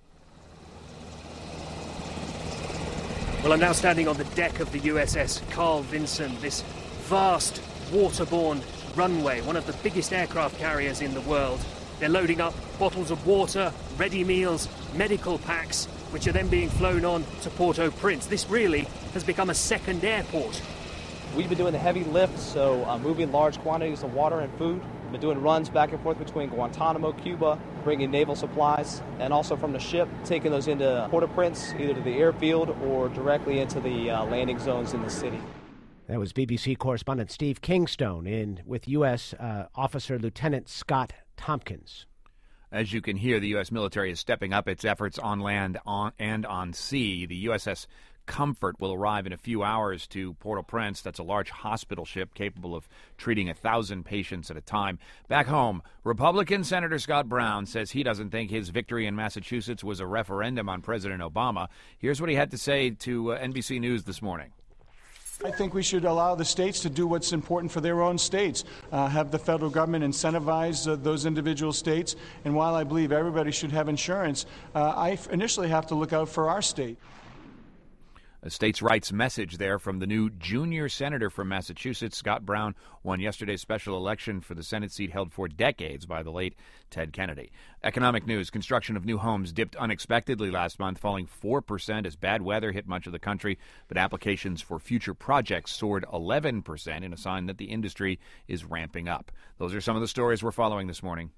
[SPEAKER 13] Well, I'm now standing on the deck of the U S S Carl Vinson, this vast waterborne runway, one of the biggest aircraft carriers in the world. They're loading up bottles of water, ready meals, medical packs, which are then being flown on to Port-au-Prince. This really has become a second airport.
[SPEAKER 15] We've been doing the heavy lift, so uh, moving large quantities of water and food. We've been doing runs back and forth between Guantanamo, Cuba, bringing naval supplies, and also from the ship, taking those into Port-au-Prince, either to the airfield or directly into the uh, landing zones in the city.
[SPEAKER 8] That was B B C correspondent Steve Kingstone in with U S Uh, Officer Lieutenant Scott Tompkins.
[SPEAKER 7] As you can hear, the U S military is stepping up its efforts on land on, and on sea. The U S S Comfort will arrive in a few hours to Port-au-Prince. That's a large hospital ship capable of treating a thousand patients at a time. Back home, Republican Senator Scott Brown says he doesn't think his victory in Massachusetts was a referendum on President Obama. Here's what he had to say to uh, N B C News this morning.
[SPEAKER 26] I think we should allow the states to do what's important for their own states, uh, have the federal government incentivize uh, those individual states. And while I believe everybody should have insurance, uh, I initially have to look out for our state.
[SPEAKER 7] A states' rights message there from the new junior senator from Massachusetts. Scott Brown won yesterday's special election for the Senate seat held for decades by the late Ted Kennedy. Economic news. Construction of new homes dipped unexpectedly last month, falling four percent as bad weather hit much of the country, but applications for future projects soared eleven percent in a sign that the industry is ramping up. Those are some of the stories we're following this morning.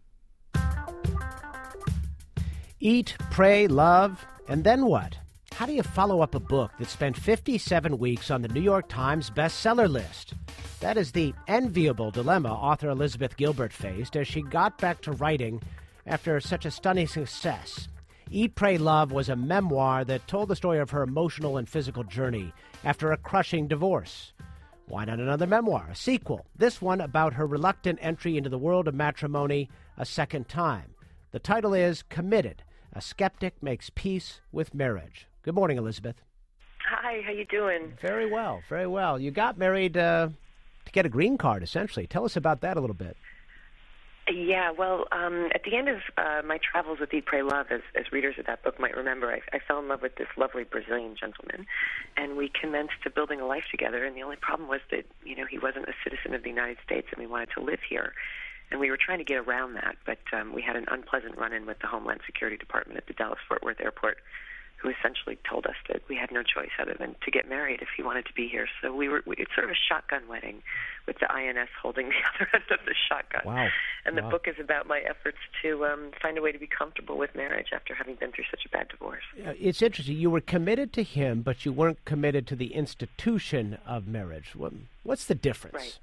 [SPEAKER 8] Eat, pray, love, and then what? How do you follow up a book that spent fifty-seven weeks on the New York Times bestseller list? That is the enviable dilemma author Elizabeth Gilbert faced as she got back to writing after such a stunning success. Eat, Pray, Love was a memoir that told the story of her emotional and physical journey after a crushing divorce. Why not another memoir, a sequel? This one about her reluctant entry into the world of matrimony a second time. The title is Committed. A Skeptic Makes Peace with Marriage. Good morning, Elizabeth.
[SPEAKER 17] Hi, how you doing?
[SPEAKER 8] Very well, very well. You got married uh, to get a green card, essentially. Tell us about that a little bit.
[SPEAKER 17] Yeah, well, um, at the end of uh, my travels with Eat, Pray, Love, as, as readers of that book might remember, I, I fell in love with this lovely Brazilian gentleman, and we commenced to building a life together, and the only problem was that, you know, he wasn't a citizen of the United States, and we wanted to live here. And we were trying to get around that, but um, we had an unpleasant run-in with the Homeland Security Department at the Dallas-Fort Worth Airport, who essentially told us that we had no choice other than to get married if he wanted to be here. So we were, we, it's sort of a shotgun wedding with the I N S holding the other end of the shotgun.
[SPEAKER 8] Wow.
[SPEAKER 17] And the
[SPEAKER 8] Wow.
[SPEAKER 17] book is about my efforts to um, find a way to be comfortable with marriage after having been through such a bad divorce.
[SPEAKER 8] Uh, It's interesting. You were committed to him, but you weren't committed to the institution of marriage. What, what's the difference?
[SPEAKER 17] Right.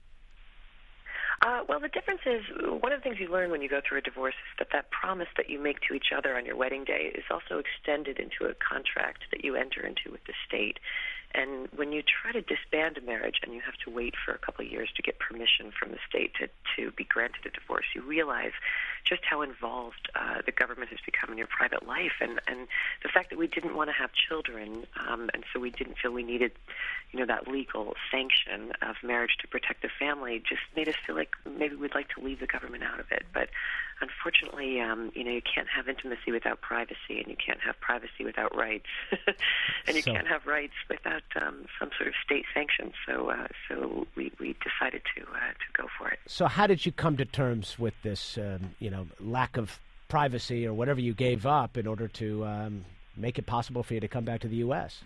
[SPEAKER 17] Uh, well, the difference is one of the things you learn when you go through a divorce is that that promise that you make to each other on your wedding day is also extended into a contract that you enter into with the state. And when you try to disband a marriage and you have to wait for a couple of years to get permission from the state to, to be granted a divorce, you realize just how involved uh, the government has become in your private life. And, and the fact that we didn't want to have children, um, and so we didn't feel we needed, you know, that legal sanction of marriage to protect the family just made us feel like maybe we'd like to leave the government out of it. But unfortunately, um, you know, you can't have intimacy without privacy, and you can't have privacy without rights, and you
[SPEAKER 8] So-
[SPEAKER 17] can't have rights without um, some sort of state sanction. So, uh, so we, we decided to uh, to go for it.
[SPEAKER 8] So how did you come to terms with this, um, you know, lack of privacy or whatever you gave up in order to um, make it possible for you to come back to the U S?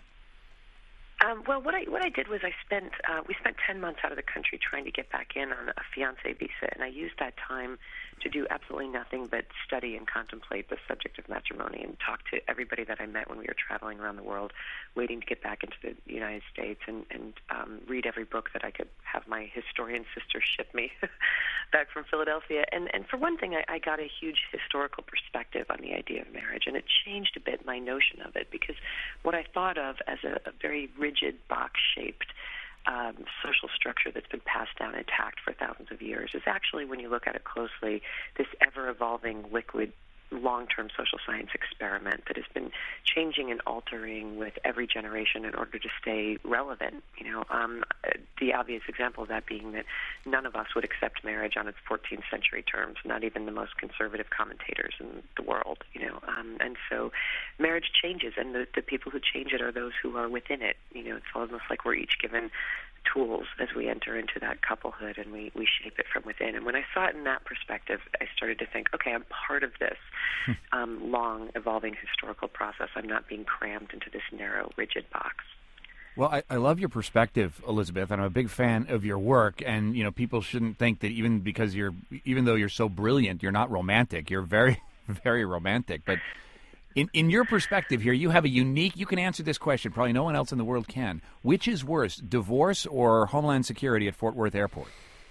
[SPEAKER 17] Um, well, what I what I did was I spent uh, we spent ten months out of the country trying to get back in on a fiancé visa, and I used that time to do absolutely nothing but study and contemplate the subject of matrimony and talk to everybody that I met when we were traveling around the world, waiting to get back into the United States, and, and um, read every book that I could have my historian sister ship me back from Philadelphia. And, and for one thing, I, I got a huge historical perspective on the idea of marriage, and it changed a bit my notion of it, because what I thought of as a, a very rigid, box-shaped um, social structure that's been passed down intact for thousands of years is actually, when you look at it closely, this ever-evolving, liquid, long-term social science experiment that has been changing and altering with every generation in order to stay relevant. You know, um, the obvious example of that being that none of us would accept marriage on its fourteenth century terms, not even the most conservative commentators in the world. You know, um, and so marriage changes, and the, the people who change it are those who are within it. You know, it's almost like we're each given tools as we enter into that couplehood, and we, we shape it from within. And when I saw it in that perspective, I started to think, okay, I'm part of this um, long, evolving historical process. I'm not being crammed into this narrow, rigid box.
[SPEAKER 7] Well, I, I love your perspective, Elizabeth, and I'm a big fan of your work. And you know, people shouldn't think that even because you're, even though you're so brilliant, you're not romantic. You're very, very romantic. But in in your perspective here, you have a unique. You can answer this question. Probably no one else in the world can. Which is worse, divorce or Homeland Security at Fort Worth Airport?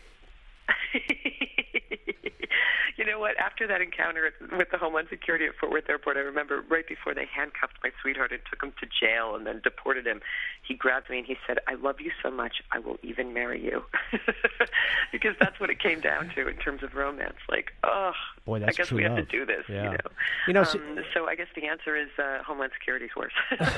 [SPEAKER 17] You know what? After that encounter with the Homeland Security at Fort Worth Airport, I remember right before they handcuffed my sweetheart and took him to jail and then deported him, he grabbed me and he said, "I love you so much, I will even marry you." Because that's what it came down to in terms of romance. Like, oh,
[SPEAKER 8] Boy, that's
[SPEAKER 17] I guess
[SPEAKER 8] true
[SPEAKER 17] we have
[SPEAKER 8] love.
[SPEAKER 17] to do this.
[SPEAKER 8] Yeah.
[SPEAKER 17] You know.
[SPEAKER 8] You know,
[SPEAKER 17] um,
[SPEAKER 8] so-
[SPEAKER 17] so I guess the answer is uh, Homeland Security's worse.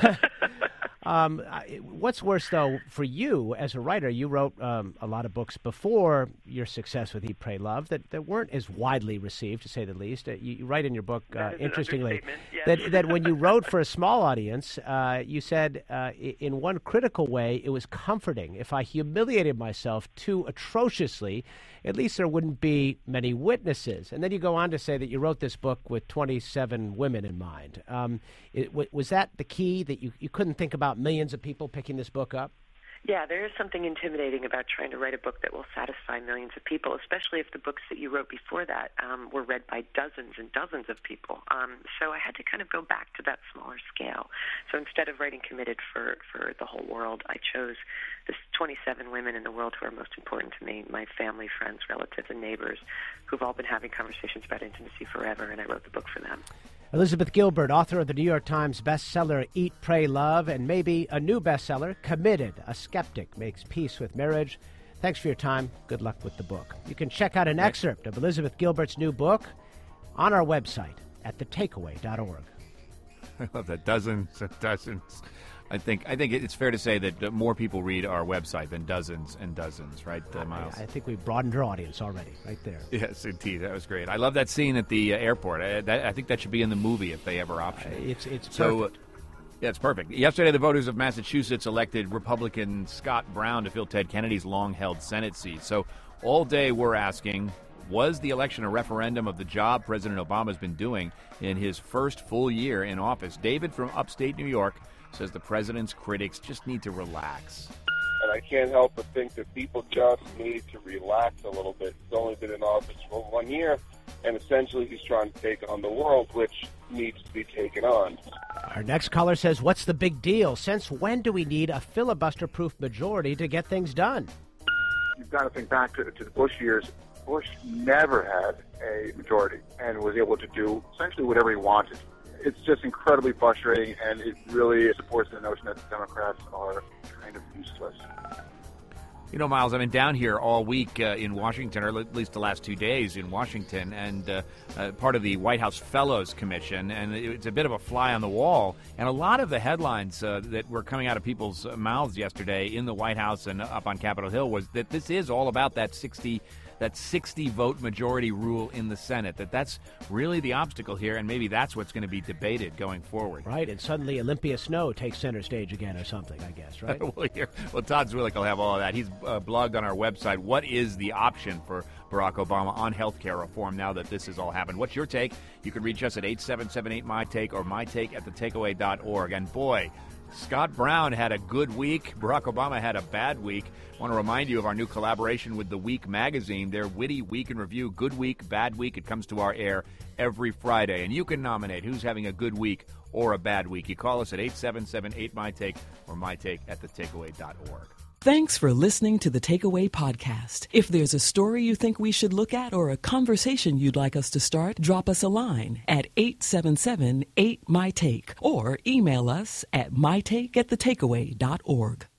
[SPEAKER 8] Um, I- what's worse, though, for you as a writer? You wrote um, a lot of books before your success with Eat, Pray, Love that, that weren't as widely received, to say the least. Uh, you, you write in your book, uh,
[SPEAKER 17] That is an
[SPEAKER 8] interestingly,
[SPEAKER 17] understatement, yes.
[SPEAKER 8] that, that when you wrote for a small audience, uh, you said, uh, i- in one critical way, it was comforting. If I humiliated myself too atrociously, at least there wouldn't be many witnesses. And then you go on to say that you wrote this book with twenty-seven women in mind. Um, it, w- was that the key, that you, you couldn't think about millions of people picking this book up?
[SPEAKER 17] Yeah, there is something intimidating about trying to write a book that will satisfy millions of people, especially if the books that you wrote before that um, were read by dozens and dozens of people. Um, so I had to kind of go back to that smaller scale. So instead of writing Committed for, for the whole world, I chose this twenty-seven women in the world who are most important to me, my family, friends, relatives, and neighbors, who've all been having conversations about intimacy forever, and I wrote the book for them.
[SPEAKER 8] Elizabeth Gilbert, author of the New York Times bestseller Eat, Pray, Love, and maybe a new bestseller, Committed, A Skeptic Makes Peace with Marriage. Thanks for your time. Good luck with the book. You can check out an excerpt of Elizabeth Gilbert's new book on our website at the takeaway dot org.
[SPEAKER 7] I love that. Dozens and dozens. I think I think it's fair to say that more people read our website than dozens and dozens, right, uh, Miles?
[SPEAKER 8] I, I think we've broadened our audience already, right there.
[SPEAKER 7] Yes, indeed. That was great. I love that scene at the uh, airport. I, that, I think that should be in the movie if they ever option it.
[SPEAKER 8] Uh, it's it's
[SPEAKER 7] so,
[SPEAKER 8] perfect.
[SPEAKER 7] Uh, yeah, it's perfect. Yesterday, the voters of Massachusetts elected Republican Scott Brown to fill Ted Kennedy's long-held Senate seat. So all day we're asking, Was the election a referendum of the job President Obama has been doing in his first full year in office? David from upstate New York says the president's critics just need to relax.
[SPEAKER 1] And I can't help but think that people just need to relax a little bit. He's only been in office for one year, and essentially he's trying to take on the world, which needs to be taken on.
[SPEAKER 8] Our next caller says, what's the big deal? Since when do we need a filibuster-proof majority to get things done?
[SPEAKER 18] You've got to think back to, to the Bush years. Bush never had a majority and was able to do essentially whatever he wanted. It's just incredibly frustrating, and it really supports the notion that the Democrats are kind of useless.
[SPEAKER 7] You know, Miles, I've been down here all week uh, in Washington, or at least the last two days in Washington, and uh, uh, part of the White House Fellows Commission, and it's a bit of a fly on the wall. And a lot of the headlines uh, that were coming out of people's mouths yesterday in the White House and up on Capitol Hill was that this is all about that sixty that sixty-vote majority rule in the Senate, that that's really the obstacle here, and maybe that's what's going to be debated going forward.
[SPEAKER 8] Right, and suddenly Olympia Snowe takes center stage again or something, I guess, right?
[SPEAKER 7] well, here, well, Todd Zwillich will have all of that. He's uh, blogged on our website, what is the option for Barack Obama on health care reform now that this has all happened? What's your take? You can reach us at eight seven seven eight, M Y Take or my take at the takeaway dot org. And boy, Scott Brown had a good week. Barack Obama had a bad week. I want to remind you of our new collaboration with The Week magazine. Their witty week in review, Good Week, Bad Week. It comes to our air every Friday. And you can nominate who's having a good week or a bad week. You call us at eight seven seven eight, M Y Take or my take at the takeaway dot org.
[SPEAKER 6] Thanks for listening to the Takeaway Podcast. If there's a story you think we should look at or a conversation you'd like us to start, drop us a line at eight seven seven eight, M Y Take or email us at my take at the takeaway dot org.